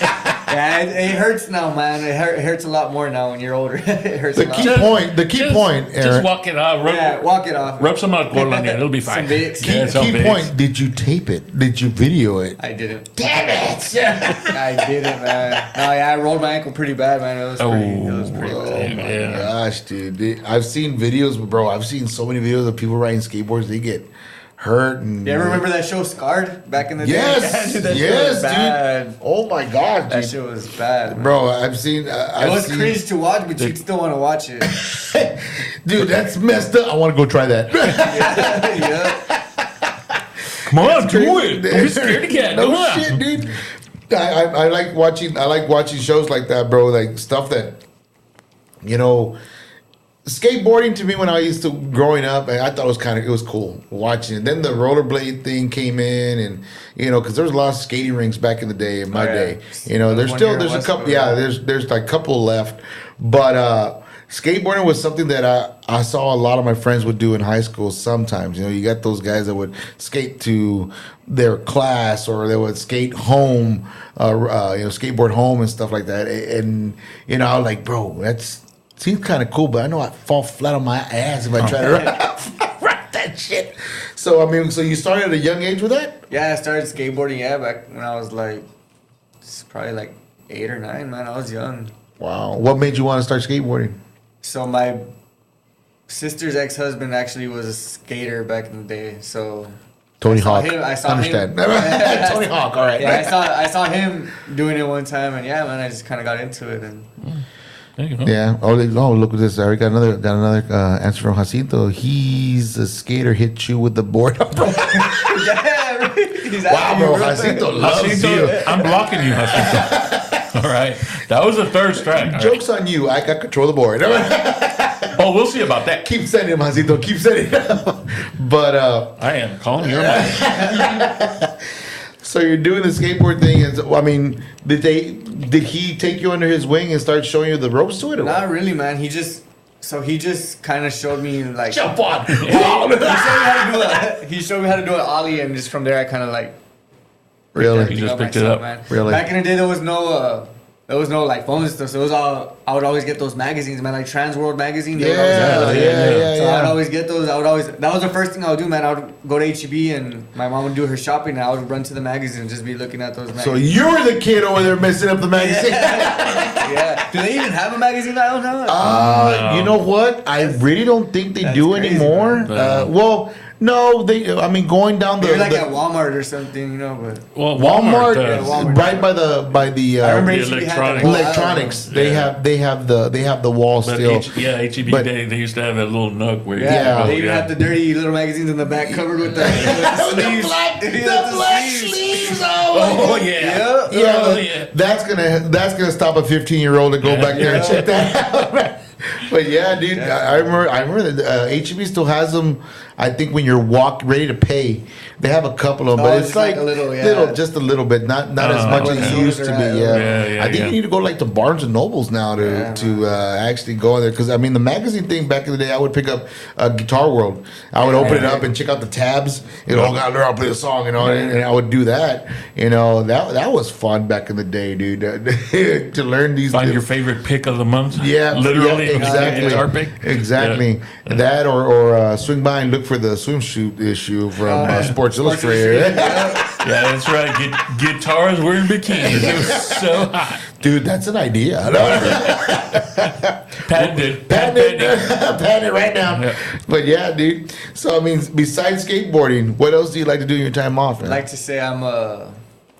Yeah, it, it hurts now, man. It, hurt, it hurts a lot more now when you're older. It hurts The a lot. key Just- point, the key just, point, Just Aaron. walk it out. Rub, Yeah, walk it off. rub some alcohol on it. It'll be fine. Some Vicks. Yeah, Key, some key Vicks. point, did you tape it? Did you video it? I didn't. Damn it! I didn't, man. No, yeah, I rolled my ankle pretty bad, man. It was pretty, it was pretty Oh, bad. Oh my yeah. gosh, dude. They- I've seen videos, bro. I've seen so many videos of people riding skateboards. They get hurt. And You ever remember that show Scarred back in the day? Yes, Dude, that shit yes, was bad. dude. Oh my god, That dude. shit was bad, man. Bro, I've seen. Uh, It I've was seen, cringe to watch, but you'd still want to watch it. dude. That's messed up. I want to go try that. yeah. Come on, do crazy. it. Don't be scared again. No Come on. shit, dude. I, I I like watching. I like watching shows like that, bro. Like stuff that, you know, skateboarding to me when I used to growing up, I thought it was kind of it was cool watching it. Then the rollerblade thing came in, and you know, because there was a lot of skating rinks back in the day, in my Oh, yeah. day. You know, There there's was one still here in there's a Westwood, couple. Yeah, yeah. there's there's like a couple left, but uh skateboarding was something that I, I saw a lot of my friends would do in high school sometimes. You know, you got those guys that would skate to their class or they would skate home, uh, uh, you know, skateboard home and stuff like that. And, you know, I was like, bro, that's seems kind of cool, but I know I'd fall flat on my ass if I try to ride, ride that shit. So, I mean, so you started at a young age with that? Yeah, I started skateboarding, yeah, back when I was like, it's probably like eight or nine, man. I was young. Wow. What made you want to start skateboarding? So my sister's ex-husband actually was a skater back in the day. So Tony I saw Hawk. him- I saw Understand. him- Tony Hawk, all right. yeah, I saw I saw him doing it one time, and yeah, man, I just kind of got into it. And There you go. Yeah. Oh, they- oh, look at this. I already got another got another uh, answer from Jacinto. He's a skater. Hit you with the board. yeah, he's Wow, asking bro. you, Jacinto loves Jacinto, you. I'm blocking you, Jacinto. All right. That was the third strike. All right. Joke's on you. I got control of the board. Oh, we'll see about that. Keep sending him, Jacinto. Keep sending him. But uh, I am calling your mom. so you're doing the skateboard thing, and so, I mean, did they? Did he take you under his wing and start showing you the ropes to it? Or what? Not really, man. He just so he just kind of showed me like Jump on. he, showed me how to do a, he showed me how to do an ollie, and just from there I kind of like Really? He just up picked it myself, up. man. Really? Back in the day, there was no uh, there was no like phones and stuff. So it was all I would always get those magazines, man, like Trans World magazine. They would always have Yeah, those. yeah, yeah, So I would yeah. always get those. I would always that was the first thing I would do, man. I would go to H E B and my mom would do her shopping, and I would run to the magazine and just be looking at those So magazines. you were the kid over there messing up the magazine. yeah. Do they even have a magazine now? now? Uh, No. You know what? I really don't think they That's do crazy, anymore. man. Uh, well, no, they. I mean, going down the, They're like the at Walmart or something, you know. But Well, Walmart, Walmart, uh, Yeah, Walmart. right by the by the, uh, I remember the H E B had electronics. that wall. I don't electronics. know. They Yeah. have they have the they have the wall But still. H, yeah, H E B But- they, they used to have that little nook where you Yeah, Yeah. could go, they even yeah. have the dirty little magazines in the back covered with the, with the the sleeves. black, Yeah, the black sleeves. Oh, Oh yeah. Yeah. yeah, Oh, but yeah. that's gonna that's gonna stop a fifteen year old to go Yeah. back there and Yeah. check that out. But yeah, dude, Yeah. I I remember. I remember that uh, H E B still has them. I think when you're walk ready to pay, they have a couple of them, Oh, but it's just like, like a little, yeah. little, just a little bit, not not as Uh, much yeah. as it used to be. Yeah, Yeah, yeah, I think yeah. you need to go like to Barnes and Nobles now to Yeah, to uh, actually go in there because I mean the magazine thing back in the day, I would pick up uh, Guitar World. I would open it up and check out the tabs. You know, oh God, learn how to play a song, you know, and, and I would do that. You know, that that was fun back in the day, dude. to learn these. Find your favorite pick of the month. Yeah, literally, yeah, exactly, guitar pick. exactly. Yeah. That or or uh, swing by and look for the swimsuit issue from Oh, uh, yeah. Sports Sports Illustrated. Yeah, that's right. Gu- guitars wearing bikinis. It was so hot. Dude, that's an idea. Patented. Patent it, patent it right now. Yeah. But yeah, dude. So I mean, besides skateboarding, what else do you like to do in your time off, I man? like to say I'm a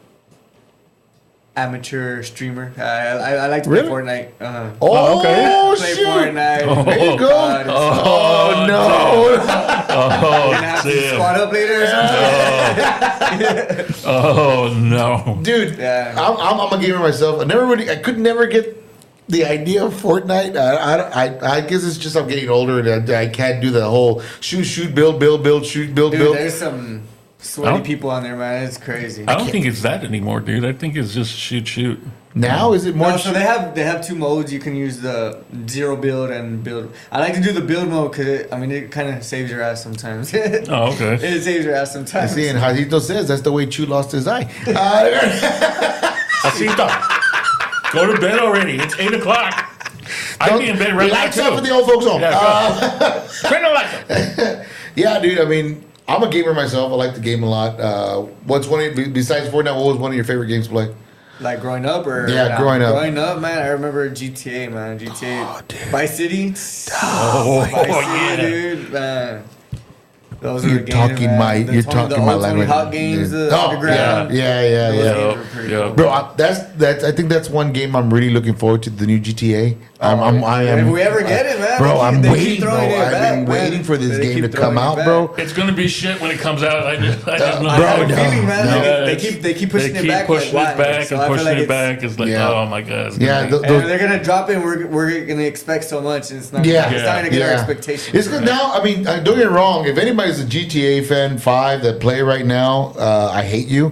amateur streamer. I I, I like to Really? play Fortnite. Uh, oh, okay. play shoot! Fortnite. Oh. There you go. God, it's- Oh, no, Oh, Gonna have to damn. squat up later or something. Oh, no. dude. Yeah. I'm, I'm, I'm a gamer myself. I never really, I could never get the idea of Fortnite. I, I, I, I guess it's just I'm getting older and I, I can't do the whole shoot, shoot, build, build, build, shoot, build, Dude, build. there's some I sweaty don't- people on there, man. It's crazy. I don't think it's that anymore, dude. I think it's just shoot, shoot. Now is it more? No, so they have they have two modes. You can use the zero build and build. I like to do the build mode because I mean it kind of saves your ass sometimes. Oh, okay. It saves your ass I sometimes. see, and Jadito says that's the way Chu lost his eye. Uh, Jacinto. Go to bed already. It's eight o'clock. I'd be in bed right now Lights too. off at the old folks home. Yeah, Uh, Turn the lights up. yeah, dude. I mean, I'm a gamer myself. I like the game a lot. Uh, what's one of your, besides Fortnite? What was one of your favorite games to play? Like growing up or Yeah, growing up. Growing up, man, I remember G T A, man. G T A, Oh, dude. Vice City. Oh, Vice City, yeah. dude, man. Those are You're the games, talking man. my- The you're Tony- talking the my old Tony language, Hawk games, dude. the Oh, underground. yeah, yeah, Those yeah. games were pretty Yeah. cool. Bro, I, that's that's. I think that's one game I'm really looking forward to. The new G T A. I'm, I'm, I am. If we ever get it, man, bro, they keep- I'm they keep waiting, bro. throwing it I've back, been man. waiting for this They game keep to throwing come it out, back. bro. It's gonna be shit when it comes out. I just, I just know. I have a no, feeling, man. no. They, Yeah, they it's- keep they keep pushing they it keep back, pushing like, it why? back So and I feel pushing like it it's- back. It's like, Yeah. oh my god. it's Yeah, gonna th- be- And those- they're gonna drop it. And we're we're gonna expect so much, and it's not. Yeah. it's not gonna get Yeah. our expectations. It's good now. I mean, uh, don't get me wrong. If anybody's a G T A fan five that play right now, uh, I hate you.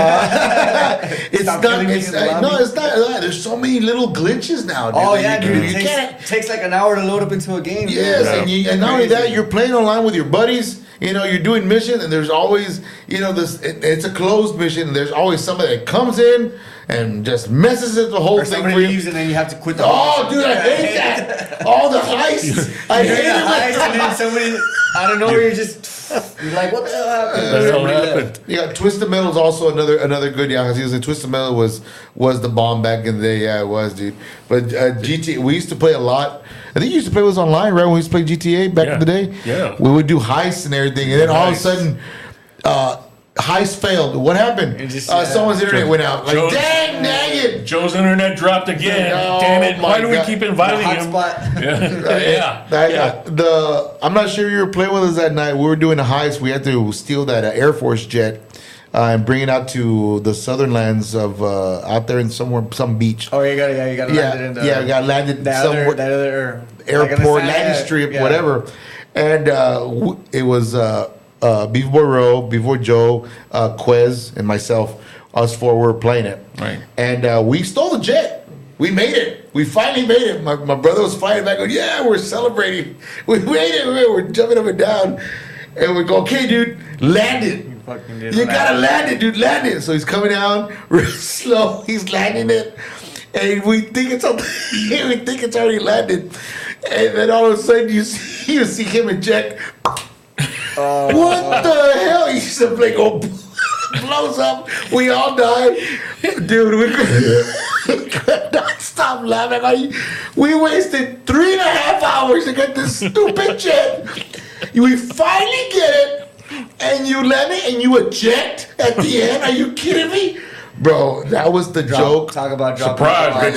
Uh, it's Stop not. killing me It's, in the uh, no, lobby. it's not. Uh, there's so many little glitches now. Dude, Oh that yeah, you, dude. You It can't. takes, takes like an hour to load up into a game. Yes, dude. and, you, and not only that, you're playing online with your buddies. You know, you're doing missions, and there's always, you know, this. It, it's a closed mission, and there's always somebody that comes in and just messes it the whole Or thing somebody for you. leaves and then you have to quit the. Oh, dude, I hate that. All the heists. I You're hate in a it. heist and then somebody out of nowhere you're just you're like, what the hell happened? That's all Somebody happened. left. Yeah, Twisted Metal is also another another good. Yeah, because he was in Twisted Metal was was the bomb back in the day. Yeah, it was, dude. But uh, G T A, we used to play a lot. I think you used to play with us online, right? When we used to play G T A back Yeah. in the day. Yeah. We would do heists and everything, and then all of a Heists. sudden, uh, heist failed. What happened? It just- uh, yeah. someone's internet Joe- went out. Like, Joe- dang, dang it. Joe's internet dropped again. Oh, Damn it! my Why do we God. keep The inviting him? hotspot. Yeah, yeah. That, yeah. The I'm not sure you were playing with us that night. We were doing a heist. We had to steal that uh, Air Force jet uh, and bring it out to the southern lands of uh, out there in somewhere some beach. Oh, you gotta, yeah, you gotta land it yeah, in the. yeah, we got landed the somewhere, other, that other like on the airport, side, landing yeah, strip, yeah. whatever. And uh, w- it was uh, uh, before Rowe, before Joe, uh, Quez, and myself. Us four were playing it. Right. And uh, we stole the jet. We made it. We finally made it. My, my brother was flying back, going, yeah, we're celebrating. We made it. We're jumping up and down. And we go, okay, dude, land it. You fucking did You land gotta it. land it, dude. Land it. So he's coming down real slow. He's landing it, and we think it's on, we think it's already landed, and then all of a sudden you see you see him eject. What the hell? He just like go blows up. We all die, dude. We could, could not stop laughing. We wasted three and a half hours to get this stupid jet. We finally get it. And you land it and you eject at the end? Are you kidding me? Bro, that was the Drop- joke. Talk about dropping Surprise, the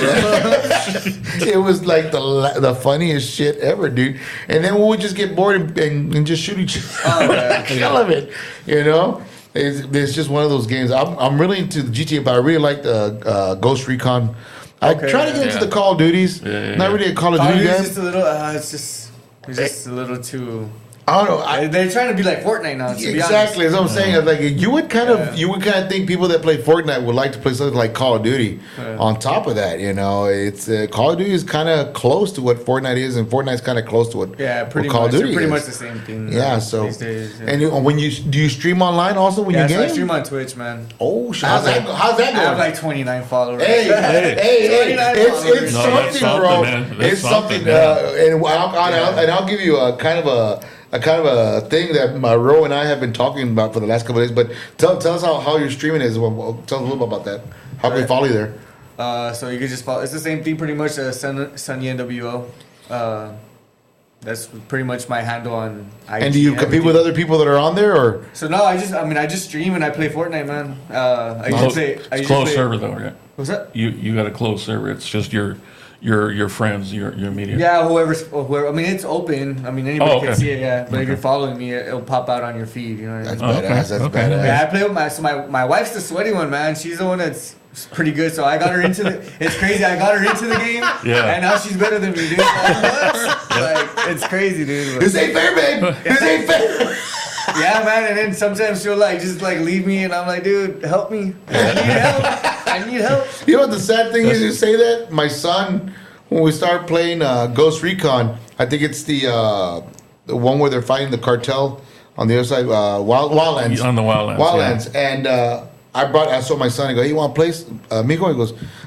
ball, bro. It was like the la- the funniest shit ever, dude. And then we would just get bored and, and, and just shoot each other. Oh, yeah. Hell of it, you know. It's, it's just one of those games. I'm, I'm really into the G T A, but I really like the uh, Ghost Recon. I Okay, try to get yeah. into the Call of Duties. Yeah, yeah, Not yeah. really a Call of Call of Duty Duty's guy. just a little. Uh, it's just, it's just a little too. I don't know. I, They're trying to be like Fortnite now. To be Exactly, honest. that's what I'm saying. Like you would kind of, Yeah. you would kind of think people that play Fortnite would like to play something like Call of Duty. Yeah. On top of that, you know, it's uh, Call of Duty is kind of close to what Fortnite is, and Fortnite's kind of close to what Yeah, pretty what Call much. of Duty They're pretty is. much the same thing. Yeah, uh, so these days, yeah. and you, when you do you stream online also when yeah, you so I game? stream on Twitch, man. Oh, shit. how's that? go- How's that I have going? like twenty-nine followers. Hey, hey, hey, twenty-nine it's, followers. it's No, that's something, bro. something, man. That's It's something, something, uh, and I'll, I'll, I'll- and I'll give you a kind of a, a kind of a thing that my Ro and I have been talking about for the last couple of days. But tell, tell us how, how your streaming is. Well, well, tell us a little bit about that. How can we Right. follow you there? Uh, so you could just follow. It's the same thing, pretty much. Uh, Sun, Sunny N W O. Uh, that's pretty much my handle on I G. And do you compete everything. with other people that are on there, or So no, I just. I mean, I just stream and I play Fortnite, man. Uh, I usually Close, play. I it's usually closed play, server though, right? What's that? You you got a closed server. It's just your your your friends, your your media. Yeah, whoever's whoever. I mean, it's open. I mean, anybody Oh, okay. can see it. Yeah, but if Okay. you're following me, it, it'll pop out on your feed. You know what I that's mean? Oh, okay. badass? That's Okay. badass. Yeah, I play with my so my my wife's the sweaty one, man. She's the one that's pretty good. So I got her into the. It's crazy. I got her into the game. Yeah. And now she's better than me, dude. Like, what? Like it's crazy, dude. But- This ain't fair, babe. This ain't fair. yeah, man. And then sometimes she'll like just like leave me, and I'm like, dude, help me. I need help. I need help. You know what the sad thing is? You say that my son, when we start playing uh, Ghost Recon, I think it's the uh, the one where they're fighting the cartel on the other side, uh, Wild Wildlands. On the Wildlands, Wildlands, and uh, I brought. I saw my son. I go, "Hey, you want to play, uh, Miko?" He goes,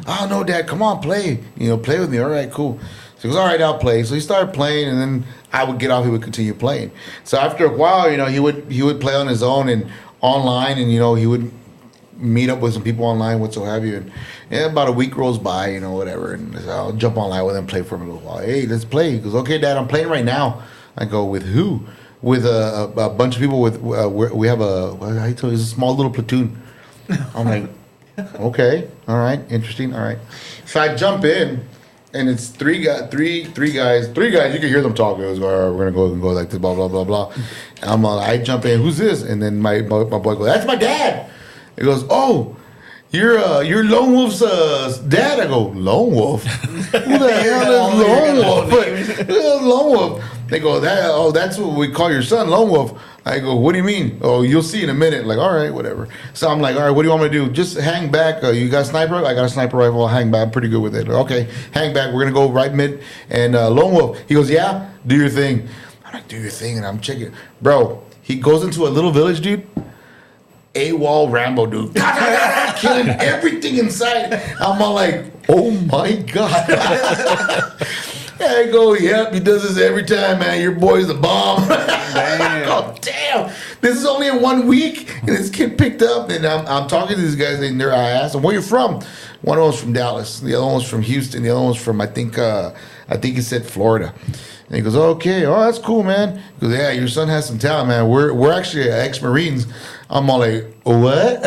Oh, no, Dad, come on, play. You know, play with me. All right, cool. So he goes, all right, I'll play. So he started playing, and then I would get off. He would continue playing. So after a while, you know, he would he would play on his own and online, and, you know, he would meet up with some people online, what so have you. And yeah, about a week rolls by, you know, whatever. And so I'll jump online with him, play for him a little while. Hey, let's play. He goes, okay, Dad, I'm playing right now. I go, with who? With a, a, a bunch of people. With uh, we have a, I tell you, it's a small little platoon. I'm like, okay, all right, interesting, all right. So I jump in, and it's three guys, three three guys, three guys. You can hear them talking. It was, all right, we're gonna go and go like this, blah blah blah blah. And I'm uh, I jump in. Who's this? And then my my, my boy goes, that's my dad. He goes, oh. You're uh, you're Lone Wolf's uh, dad. I go, Lone Wolf? Who the hell is Lone Wolf? Who is Lone Wolf? They go, that, oh, that's what we call your son, Lone Wolf. I go, what do you mean? Oh, you'll see in a minute. Like, all right, whatever. So I'm like, all right, what do you want me to do? Just hang back. Uh, you got a sniper? I got a sniper rifle. I'll hang back. I'm pretty good with it. Okay, hang back. We're going to go right mid. And uh, Lone Wolf, he goes, yeah, do your thing. I'm like, do your thing. And I'm checking. Bro, he goes into a little village, dude. AWOL Rambo, dude. Killing everything inside. I'm all like, oh my God. I go, yep, he does this every time, man. Your boy's a bomb. Damn. Oh, damn. This is only in one week. And this kid picked up. And I'm, I'm talking to these guys. And I asked them, where you from? One of them's from Dallas. The other one's from Houston. The other one's from, I think, uh, I think he said Florida. And he goes, okay, oh, that's cool, man. He goes, yeah, your son has some talent, man. We're we're actually ex-Marines. I'm all like, what?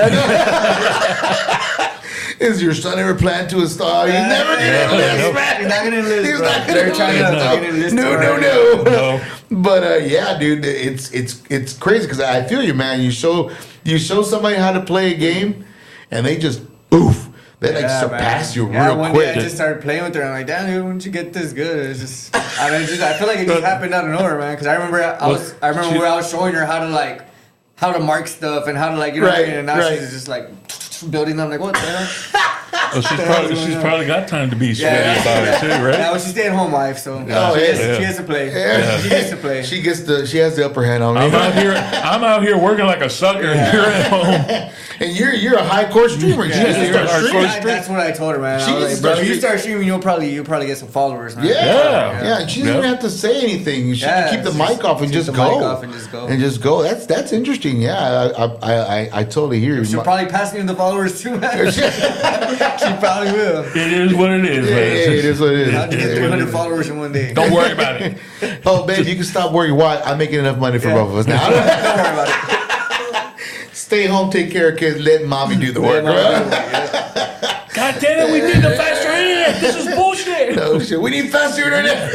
Is your son ever planned to install? He's never going to enlist, man. He's not going to enlist. He's not going to enlist. No, no, no, no. But uh, yeah, dude, it's it's it's crazy because I feel you, man. You show you show somebody how to play a game, and they just oof. They like yeah, surpass man. you yeah, real one quick. Day I just started playing with her. And I'm like, damn, dude, when did you get this good? It's just, I mean, just, I feel like it just happened out of nowhere, man. Because I remember, I was, I remember where I was showing her how to like, how to mark stuff and how to like, you know, right, what I mean? And now right. she's just like building them. Like, what the hell? Oh, she's probably she's probably got time to be sweaty yeah, about yeah. it too, right? Yeah, well, she's stay-at-home wife, so yeah. Oh, she, yeah. has, yeah. she has to play. Yeah. She gets to play. She gets the she has the upper hand on me. I'm out here. I'm out here working like a sucker, yeah. and you're at home. And you're you're a hardcore streamer. Yeah, yeah, you're a hardcore streamer. That's what I told her, man. She I was like, bro, if you start streaming, you'll probably you'll probably get some followers, man. Yeah, yeah. yeah. And she doesn't yep. have to say anything. She yeah, can keep the mic off and just go. Mic off and just go. And just go. That's that's interesting. Yeah, I I I, I totally hear you. She'll probably pass me the followers too, man. She probably will. It is what it is, yeah, man. Yeah, it is what it is. I'll get three hundred followers in one day. Don't worry about it. Oh, babe, you can stop worrying. Why? I'm making enough money for yeah. both of us now. Don't worry about it. Stay home, take care of kids, let mommy do the work. Right? God damn it, we need the faster internet. This is bullshit. No shit, we need faster internet.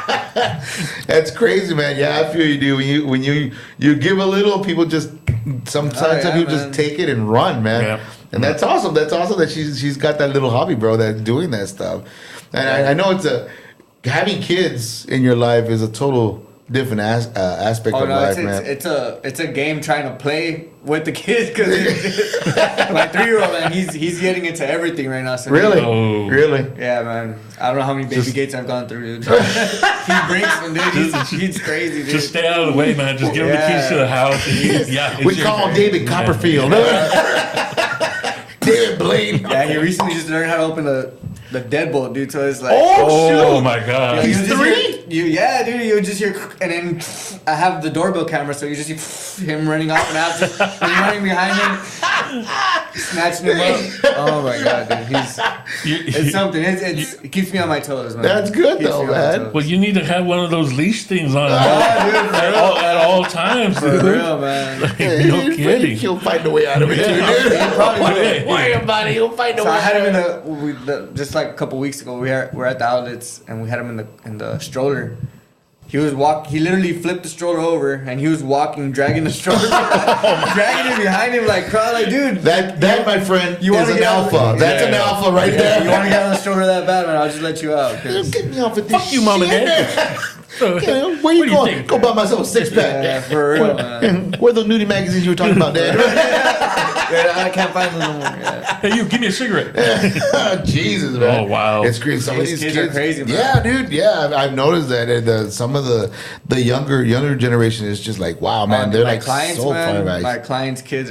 That's crazy, man. Yeah, I feel you do. When you when you you give a little, people just sometimes oh, yeah, people man. just take it and run, man. Yeah. And that's awesome. That's awesome that she's she's got that little hobby, bro, that's doing that stuff. And I, I know it's a having kids in your life is a total different as, uh, aspect oh, of no, life, it's, man. It's, it's a it's a game trying to play with the kids because my three year old man, he's he's getting into everything right now. So really, oh. really, yeah, man. I don't know how many baby just, gates I've gone through, dude. He breaks them, dude. He's, he's crazy, dude. Just stay out of the way, man. Just give him yeah. the keys to the house. And yeah, we call him David Copperfield. Yeah. David Blaine. Yeah, he recently just learned how to open the. The deadbolt, dude. So it's like, oh, oh my god, you know, he's three. Hear, you yeah, dude. You just hear, and then I have the doorbell camera, so you just see him running off and after and running behind him, snatching him up. Oh my god, dude. He's it's something. It's, it's, it keeps me on my toes, man. That's good though, man. Well, you need to have one of those leash things on yeah, dude, at, all, at all times, for dude. real, man. Like, yeah, no he's, kidding. He'll find a way out of it, yeah, too, dude. He probably will. Don't worry about it. He'll find a so way. I had out him in of the, we, the just like a couple weeks ago. We are we're at the outlets and we had him in the in the stroller. He was walk. He literally flipped the stroller over and he was walking, dragging the stroller, dragging it behind him like, crying, like, dude. That that my friend you is an alpha. The, That's yeah, an alpha right yeah, there. You want to get on the stroller that bad, man? I'll just let you out. Get me off with this. Fuck you, mom and dad. Yeah, where you what going? You Go buy myself a six pack. Yeah, for real, man. Where are those nudie magazines you were talking about, Dad? Yeah, I can't find them no more. Yeah. Hey, you, give me a cigarette. Jesus, man. Oh, wow. It's crazy. Some these of these kids, kids are crazy, man. Yeah, dude. Yeah, I've, I've noticed that. And, uh, some of the the younger younger generation is just like, wow, man. Um, they're my like clients, so man, far back. my clients' kids are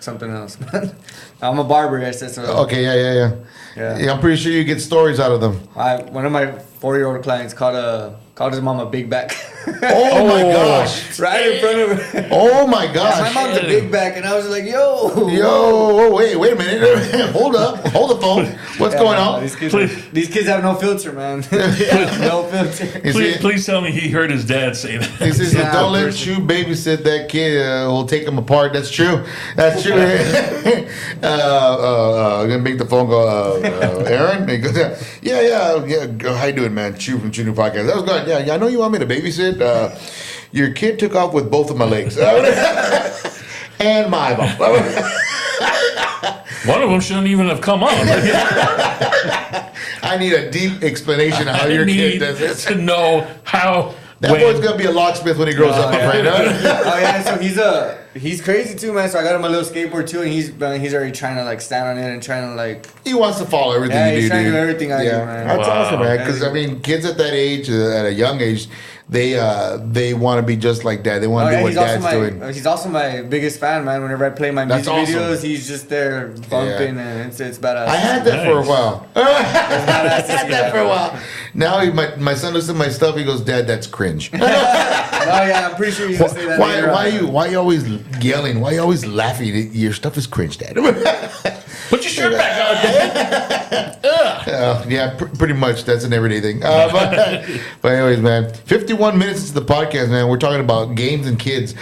something else. I'm a barber. I said so. Okay, yeah, yeah, yeah, Yeah. yeah. I'm pretty sure you get stories out of them. I, one of my four-year-old clients called a called his mom a big back. Oh my gosh! Right in front of her. Oh my My gosh! mom's a big back, and I was like, "Yo, Yo, oh, wait, wait a minute! Hold up, hold the phone. What's Yeah, going no, on? These kids, Please. these kids have no filter, man. No filter. You Please, see? please tell me he heard his dad say that. He says, Yeah, "Don't let person. you babysit that kid. Uh, we'll take him apart." That's true. That's true. uh, uh, uh, I'm gonna make the phone go. Uh, uh, Aaron, he goes, yeah, yeah, yeah. How you doing, man? Chew from Chew New Podcast. That was good. Yeah, yeah. I know you want me to babysit. Uh, your kid took off with both of my legs and my eyeball. One of them shouldn't even have come up. I need a deep explanation of how your I kid need does this. to know how. That when- boy's gonna be a locksmith when he grows up, my friend. Huh? Oh yeah, so he's a he's crazy too, man. So I got him a little skateboard too, and he's uh, he's already trying to like stand on it and trying to like. He wants to follow everything Yeah, you he's do, trying to dude. do everything I do, yeah. man. That's Wow. awesome, man. Because I mean, kids at that age, uh, at a young age, they uh, they want to be just like dad. They want Oh, to yeah, do what he's also dad's my doing. he's also my biggest fan, man. Whenever I play my That's music awesome. videos, he's just there bumping, and it's it's badass. I had that for a Nice. while. I Badass to had see that for a man. while. Now he, my my son listens to my stuff. He goes, "Dad, that's cringe." Oh yeah, I'm pretty sure he's why gonna say that. why, later why on. you why you always yelling? Why you always laughing? Your stuff is cringe, Dad. Put your shirt back on, Dad. Uh, yeah, pr- pretty much. That's an everyday thing. Uh, but, but anyways, man, fifty-one minutes into the podcast, man. We're talking about games and kids.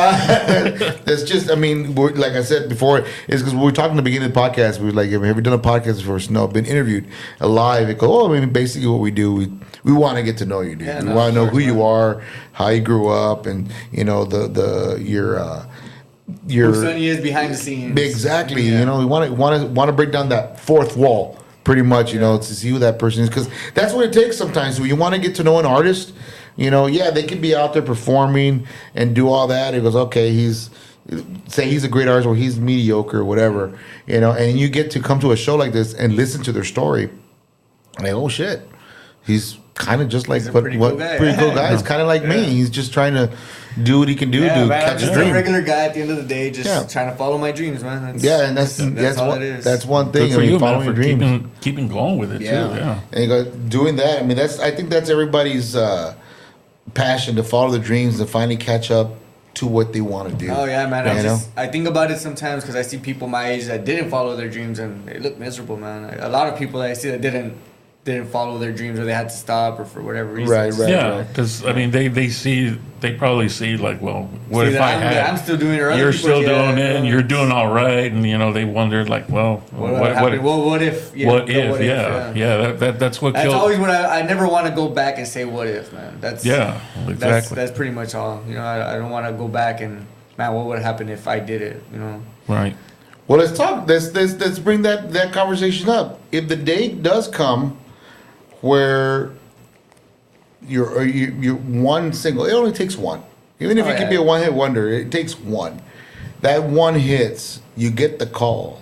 Uh, that's just, I mean, we're, like I said before, is because we were talking at the beginning of the podcast. We were like, have you ever done a podcast before? No, been interviewed live. It go, oh, I mean, basically what we do, we we want to get to know you, dude. Yeah, we no, want to know of who course, you man. are, how you grew up, and you know the the your uh, your Whose son he is behind the scenes. Exactly. Yeah. You know, we want to want to want to break down that fourth wall, pretty much. You know, to see who that person is, because that's what it takes sometimes. When you want to get to know an artist, you know, yeah, they could be out there performing and do all that. It goes, okay, he's say he's a great artist or he's mediocre or whatever. You know, and you get to come to a show like this and listen to their story. Like, oh shit, he's kind of just like He's a what pretty what cool guy. pretty cool guy. He's kind of like me. He's just trying to do what he can do Yeah, to man, I'm catch just his a dream. regular guy at the end of the day, just Yeah. trying to follow my dreams, man. That's, Yeah, and that's that's, that's all one, it is. that's one Good thing. for I mean, you, following man, your for dreams. keeping, keeping going with it, Yeah. too. Yeah. And you go doing that. I mean, that's I think that's everybody's uh, passion to follow their dreams and finally catch up to what they want to do. Oh yeah, man. I You just I think about it sometimes because I see people my age that didn't follow their dreams and they look miserable, man. A lot of people that I see that didn't didn't follow their dreams or they had to stop or for whatever reason. Right, right. Yeah, because I mean, they, they see they probably see like, well, what See if that I I'm, had? I'm still doing it. or other You're people, still yeah, doing it, and yeah. you're doing all right, and you know they wondered like, well, What, what, what, what, happened? Well, what if? Yeah, what the if? what yeah, yeah, that, that that's what That's killed. always what I, I never want to go back and say what if, man. That's yeah, That's exactly. that's pretty much all. You know, I, I don't want to go back and man, what would happen if I did it? You know. right. Well, let's talk. Let's let's let's bring that that conversation up. If the day does come where you're or you you're one single, it only takes one. Even if Oh, it could yeah. be a one hit wonder, it takes one. That one hits, you get the call.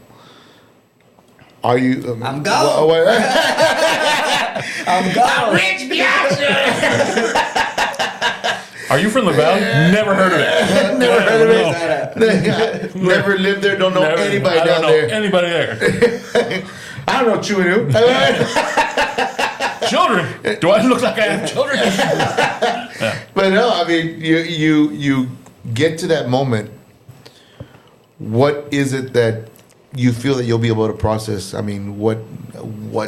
Are you? Um, I'm gone. wha- wha- I'm gone. Are you from the Valley? Never heard of it. Never heard of No. it. Never lived there. Don't know Never- anybody I down don't know there. Anybody there? I don't know Chuanu. Children? Do I look like I have children? But no, I mean, you you you get to that moment. What is it that you feel that you'll be able to process? I mean, what what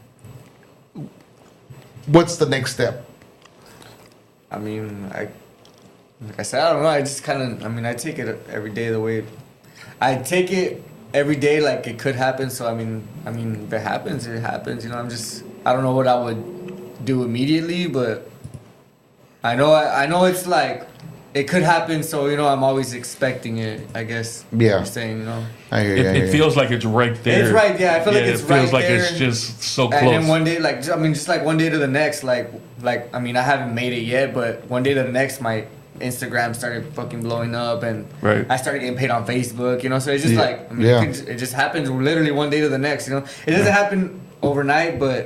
what's the next step? I mean, I like I said, I don't know. I just kind of, I mean, I take it every day the way I take it every day, like it could happen. So I mean, I mean, if it happens, it happens. You know, I'm just, I don't know what I would do immediately, but I know, I, I know it's like it could happen. So you know, I'm always expecting it. I guess. Yeah. You're saying, you know. I hear you. I It, hear it you. feels like it's right there. It's right, yeah, I feel like it's it feels right like it's there. just so close. And then one day, like I mean, just like one day to the next, like like I mean, I haven't made it yet, but one day to the next, my Instagram started fucking blowing up, and Right. I started getting paid on Facebook. You know, so it's just Yeah. like I mean, Yeah. it, can, it just happens literally one day to the next. You know, it doesn't happen overnight, but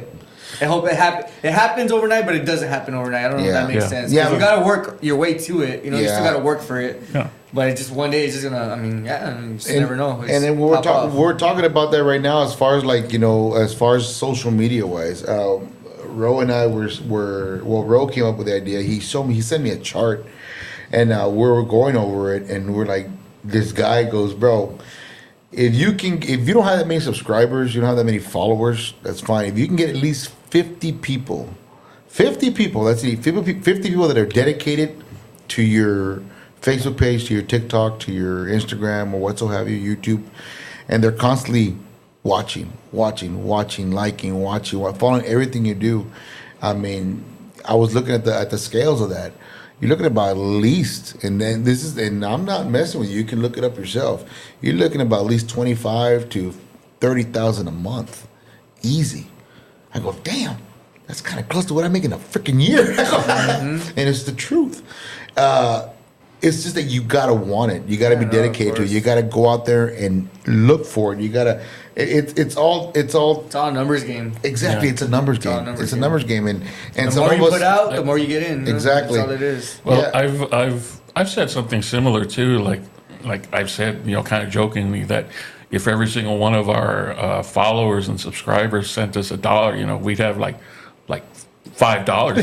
I hope it happen. It happens overnight, but it doesn't happen overnight. I don't know Yeah. if that makes Yeah. sense. Yeah, Yeah, you but- gotta work your way to it. You know, you Yeah. still gotta work for it. Yeah. But it just one day it's just gonna. I mean, yeah, you just And- never know. It's And then we're pop talking off. we're talking about that right now as far as like, you know, as far as social media wise. Um, Ro and I were were well, Ro came up with the idea. He showed me he sent me a chart, and uh, we were going over it, and we're like, this guy goes, bro, if you can, if you don't have that many subscribers, you don't have that many followers, that's fine. If you can get at least fifty people, fifty people, that's it, fifty people that are dedicated to your Facebook page, to your TikTok, to your Instagram, or whatsoever have you, YouTube, and they're constantly watching, watching, watching, liking, watching, wa- following everything you do. I mean, I was looking at the at the scales of that. You're looking at about at least, and then this is, and I'm not messing with you. You can look it up yourself. You're looking about at least twenty-five to thirty thousand a month, easy. I go, damn, that's kind of close to what I make in a freaking year, mm-hmm. And it's the truth. Uh, It's just that you gotta want it. You gotta Yeah, be no, dedicated of to it. course. You gotta go out there and look for it. You gotta. It, it's it's all it's all It's all a numbers game. exactly. Yeah. It's a numbers all a game. numbers it's a game. numbers game, and and The some more of you us. put out, the more you get in. you know? Exactly. That's all it is. Well, Yeah. I've I've I've said something similar too. Like like I've said, you know, kind of jokingly that if every single one of our uh, followers and subscribers sent us a dollar, you know, we'd have like like five dollars.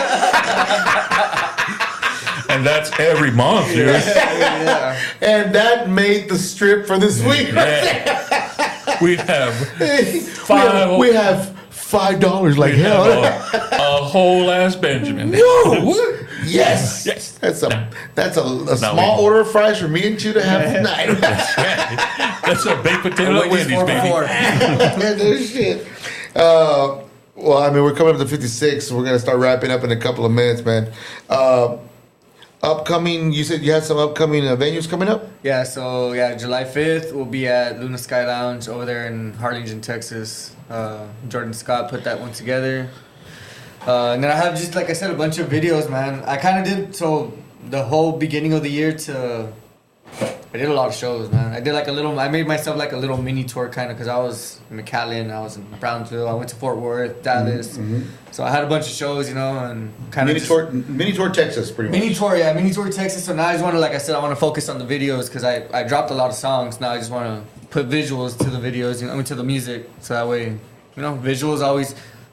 And that's every month, dude. Yeah. And that made the strip for this week. Yeah. We have we, five. have, we have five dollars like we have hell. a, a whole ass Benjamin. Whoa! Yes, Yes. That's a that's a, a No, small we- order of fries for me and you to have tonight. That's a baked potato at Wendy's Wendy's, four for baby. four. No shit. Uh, well, I mean, we're coming up to fifty-six. So we're gonna start wrapping up in a couple of minutes, man. Uh, upcoming, you said you had some upcoming uh, venues coming up. Yeah, so yeah, July fifth we'll be at Luna Sky Lounge over there in Harlingen, Texas. Uh, Jordan Scott put that one together. Uh, and then I have just, like I said, a bunch of videos, man. I kind of did, so the whole beginning of the year to, I did a lot of shows, man. I did like a little, I made myself like a little mini tour kind of, because I was in McAllen, I was in Brownsville, I went to Fort Worth, Dallas. Mm-hmm. So I had a bunch of shows, you know, and kind of Mini tour, mini tour Texas, pretty much. Mini tour, yeah, mini tour Texas. So now I just want to, like I said, I want to focus on the videos because I, I dropped a lot of songs. Now I just want to put visuals to the videos, you know, I mean to the music. So that way, you know, visuals always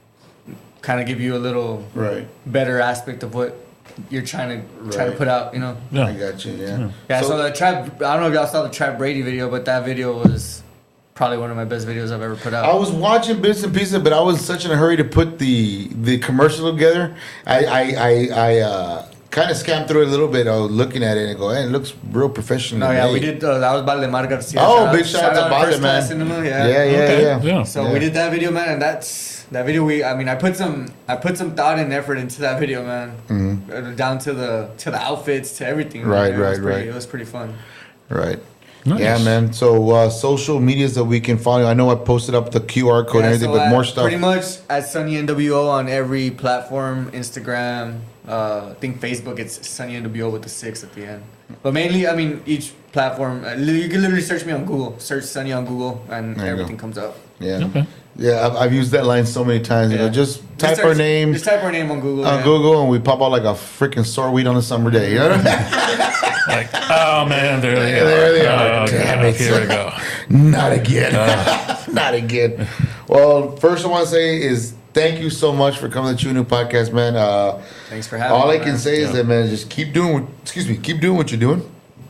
kind of give you a little Right. better aspect of what you're trying to try to Right. put out, you know. I Yeah. got you. Yeah. Yeah. So, So- the Trap, I don't know if y'all saw the Trap Brady video, but that video was probably one of my best videos I've ever put out. I was watching bits and pieces, but I was such in a hurry to put the the commercial together. I I I, I uh, kind of scammed through it a little bit. I was looking at it and go, hey, it looks real professional. no, yeah, made." we did. Uh, that was Valdemar Garcia. Oh, Shout big out- shout out to out Balde, First man. Class Cinema, Yeah, yeah, yeah. Okay, yeah. yeah. So Yeah. we did that video, man, and that's that video. We, I mean, I put some, I put some thought and effort into that video, man. Mm-hmm. Down to the to the outfits, to everything. man. Right, It was right, pretty- right. It was pretty fun. Right. Nice. Yeah, man. So uh, social medias that we can follow. I know I posted up the Q R code Yeah, and everything, so but at- more stuff. Pretty much at Sunny N W O on every platform, Instagram. Uh, I think Facebook. It's Sunny N W O with the six at the end. But mainly, I mean, each platform. Uh, li- you can literally search me on Google. Search Sunny on Google, and There you everything go. comes up. Yeah. Okay. Yeah, I've, I've used that line so many times. You know, Yeah. just type search- our name Just type our name on Google. on yeah. Google and we pop out like a freaking sore weed on a summer day. You know? Like, oh man, there they are. There they are. Oh, Damn God, it. here we go. Not again. Not again. Well, first I want to say is thank you so much for coming to the Chew New Podcast, man. Uh, Thanks for having all me. I can man. say is Yeah. that, man, just keep doing what, excuse me, keep doing what you're doing.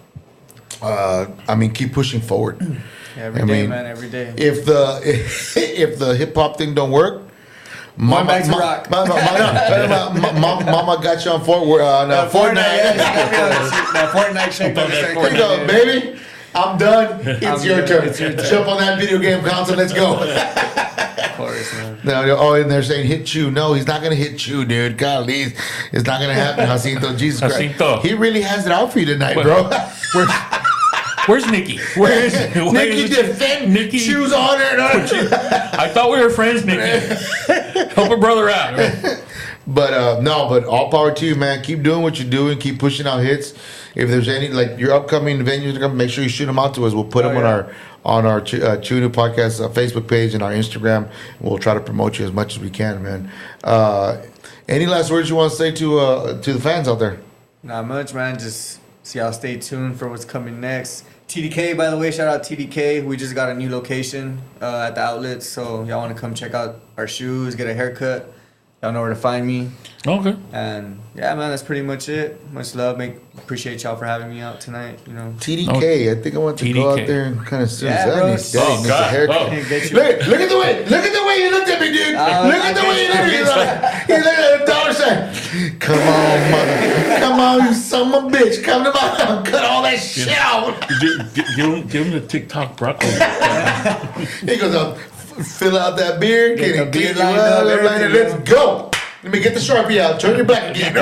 Uh, I mean, keep pushing forward. Every I day, mean, man. Every day. If the if the hip hop thing don't work, Mama, back to ma- rock. ma- ma- ma- ma- ma- ma- Mama got you on Fort Wor- uh, no, Uh, Fortnite. yeah, that Fortnite check. Put that Here you go, baby. I'm done. It's I'm your done. turn. It's your turn. Jump on that video game console. Let's go. Of course, man. No, they're- oh, and they're saying hit you. No, he's not gonna hit you, dude. Golly, it's not gonna happen, Jacinto. Jesus Christ, Jacinto. he really has it out for you tonight, What? bro. Where's, where's Nikki? Where is where Nikki is- defend. Nikki, Shoes on her. I thought we were friends, Nikki. Help a brother out. But uh, no, but all power to you, man. Keep doing what you're doing. Keep pushing out hits. If there's any like your upcoming venues, make sure you shoot them out to us. We'll put Oh, them on yeah. our on our Ch- uh, Chewy New Podcast uh, Facebook page and our Instagram. We'll try to promote you as much as we can, man. Uh, any last words you want to say to uh, to the fans out there? Not much, man. Just see y'all stay tuned for what's coming next. T D K, by the way, shout out T D K. We just got a new location uh, at the outlet, so y'all want to come check out our shoes, get a haircut. Y'all know where to find me. Okay. And yeah, man, that's pretty much it. Much love. Make appreciate y'all for having me out tonight. You know. T D K. I think I want to go out T D K. there and kind of see Yeah, that bro. needs, that Oh, needs a God. haircut. Oh. Get you- Look, look at the way, look at the way you looked at me, dude. Uh, look at I the way you get looked you, at me. I He's like, he's looking at the dollar sign. Come on, mother. Come on, you son of a bitch. Come to my house. Cut all that shit out. Give, give, give him, give him the TikTok broccoli. He goes up, f- fill out that beard, Get get the it beard clean, lined well, up, let's everything, go. Let me get the Sharpie out. Turn your black again.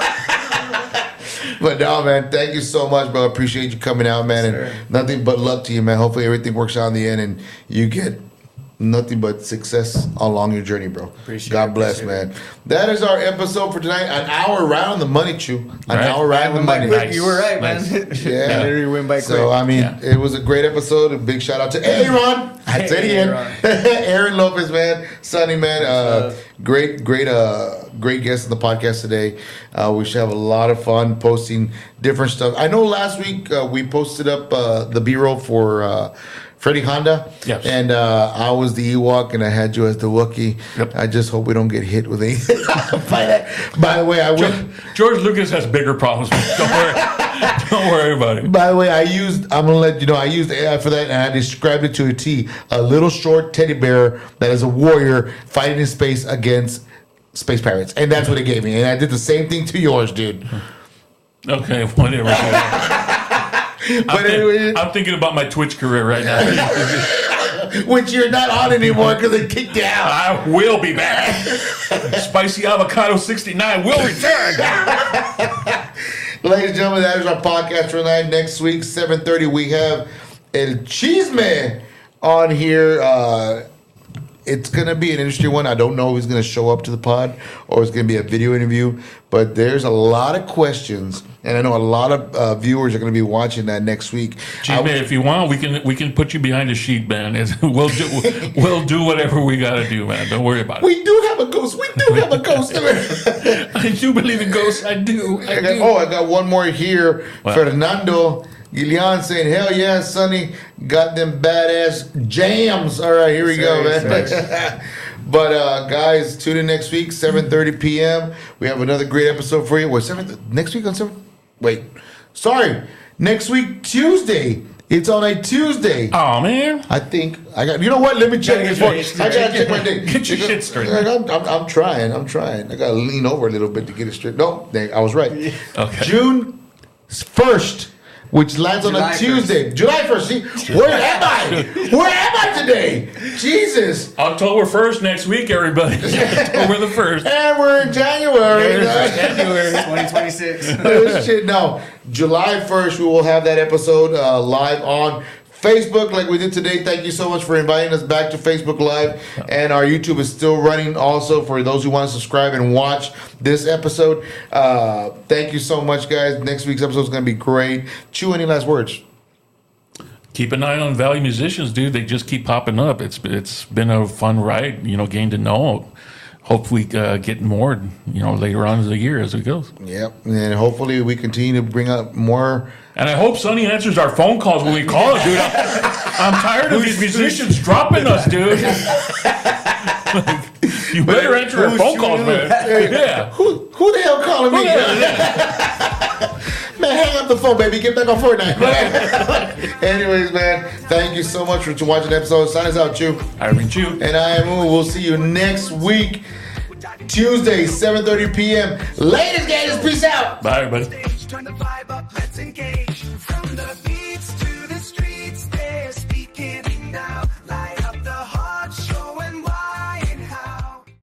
But no, man, thank you so much, bro. Appreciate you coming out, man. Sure. And nothing but luck to you, man. Hopefully everything works out in the end and you get nothing but success along your journey, bro. Appreciate God it, bless, appreciate man. That is our episode for tonight. An hour right on the money, Chew. An Right. hour right on the Went by money. quick. Nice. You were right, man. Nice. Yeah. Literally went by quick. So, I mean, Yeah. it was a great episode. A big shout out to Aaron. I said it again. Aaron Lopez, man. Sonny, man. Uh, great, great, uh, great guest on the podcast today. Uh, we should have a lot of fun posting different stuff. I know last week uh, we posted up uh, the B-roll for uh, Freddie Honda. Yes. And uh, I was the Ewok and I had you as the Wookiee. Yep. I just hope we don't get hit with anything. by, that. By the way, I went. George Lucas has bigger problems. Don't worry. Don't worry about it. By the way, I used, I'm going to let you know, I used A I for that and I described it to a T. A little short teddy bear that is a warrior fighting in space against space pirates. And that's what it gave me. And I did the same thing to yours, dude. Okay, whatever. I'm, But think- anyway, I'm thinking about my Twitch career right now. which you're not on anymore because they kicked you out. I will be back. Spicy Avocado sixty-nine will return. Ladies and gentlemen, that is our podcast for tonight. Next week, seven thirty, we have El Chisme on here. Uh, it's going to be an interesting one. I don't know if he's going to show up to the pod or it's going to be a video interview, but there's a lot of questions, and I know a lot of uh, viewers are going to be watching that next week. Gee, I- man, if you want, we can we can put you behind the sheet, man. It's- We'll do we'll do whatever we got to do, man. Don't worry about it. we do have a ghost. We do have a ghost. I do believe in ghosts. I do. I I got, do. oh, I got one more here. What? Fernando Guillan saying, hell yeah, Sonny. Got them badass jams. All right, here we go, Nice, man. But, uh, guys, tune in next week, seven thirty p.m. We have another great episode for you. What, seven next week on seven? Wait. Sorry. Next week, Tuesday. It's on a Tuesday. Oh man. I think I got. You know what? Let me check Gotta before. get your- I gotta check my date. Get your shit straight. I'm, I'm, I'm trying. I'm trying. I gotta lean over a little bit to get it straight. No, they- I was right. Okay. June first, which lands on July a Tuesday. July first. See, where am I? Where am I today? Jesus. October first next week, everybody. October the first. And we're in January. January twenty twenty-six. Oh, shit, no. July first, we will have that episode uh, live on Facebook like we did today. Thank you so much for inviting us back to Facebook Live. And our YouTube is still running also for those who want to subscribe and watch this episode. Uh, thank you so much, guys. Next week's episode is going to be great. Chew, any last words? Keep an eye on Valley musicians, dude. They just keep popping up. It's it's been a fun ride, you know, getting to know. Hope we uh, get more, you know, later on in the year as it goes. Yep. And hopefully we continue to bring up more. And I hope Sonny answers our phone calls when we call him, dude. I'm, I'm tired of these musicians dropping us, dude. You better answer our phone calls, man. Yeah. Who, who the hell calling me? Man, hang up the phone, baby. Get back on Fortnite. Anyways, man, thank you so much for watching the episode. Sign us out, Chew. Irving Chew. And I am Moo. We'll see you next week, Tuesday, seven thirty p.m. Ladies, guys, peace out. Bye, everybody. Turn the vibe up, let's engage.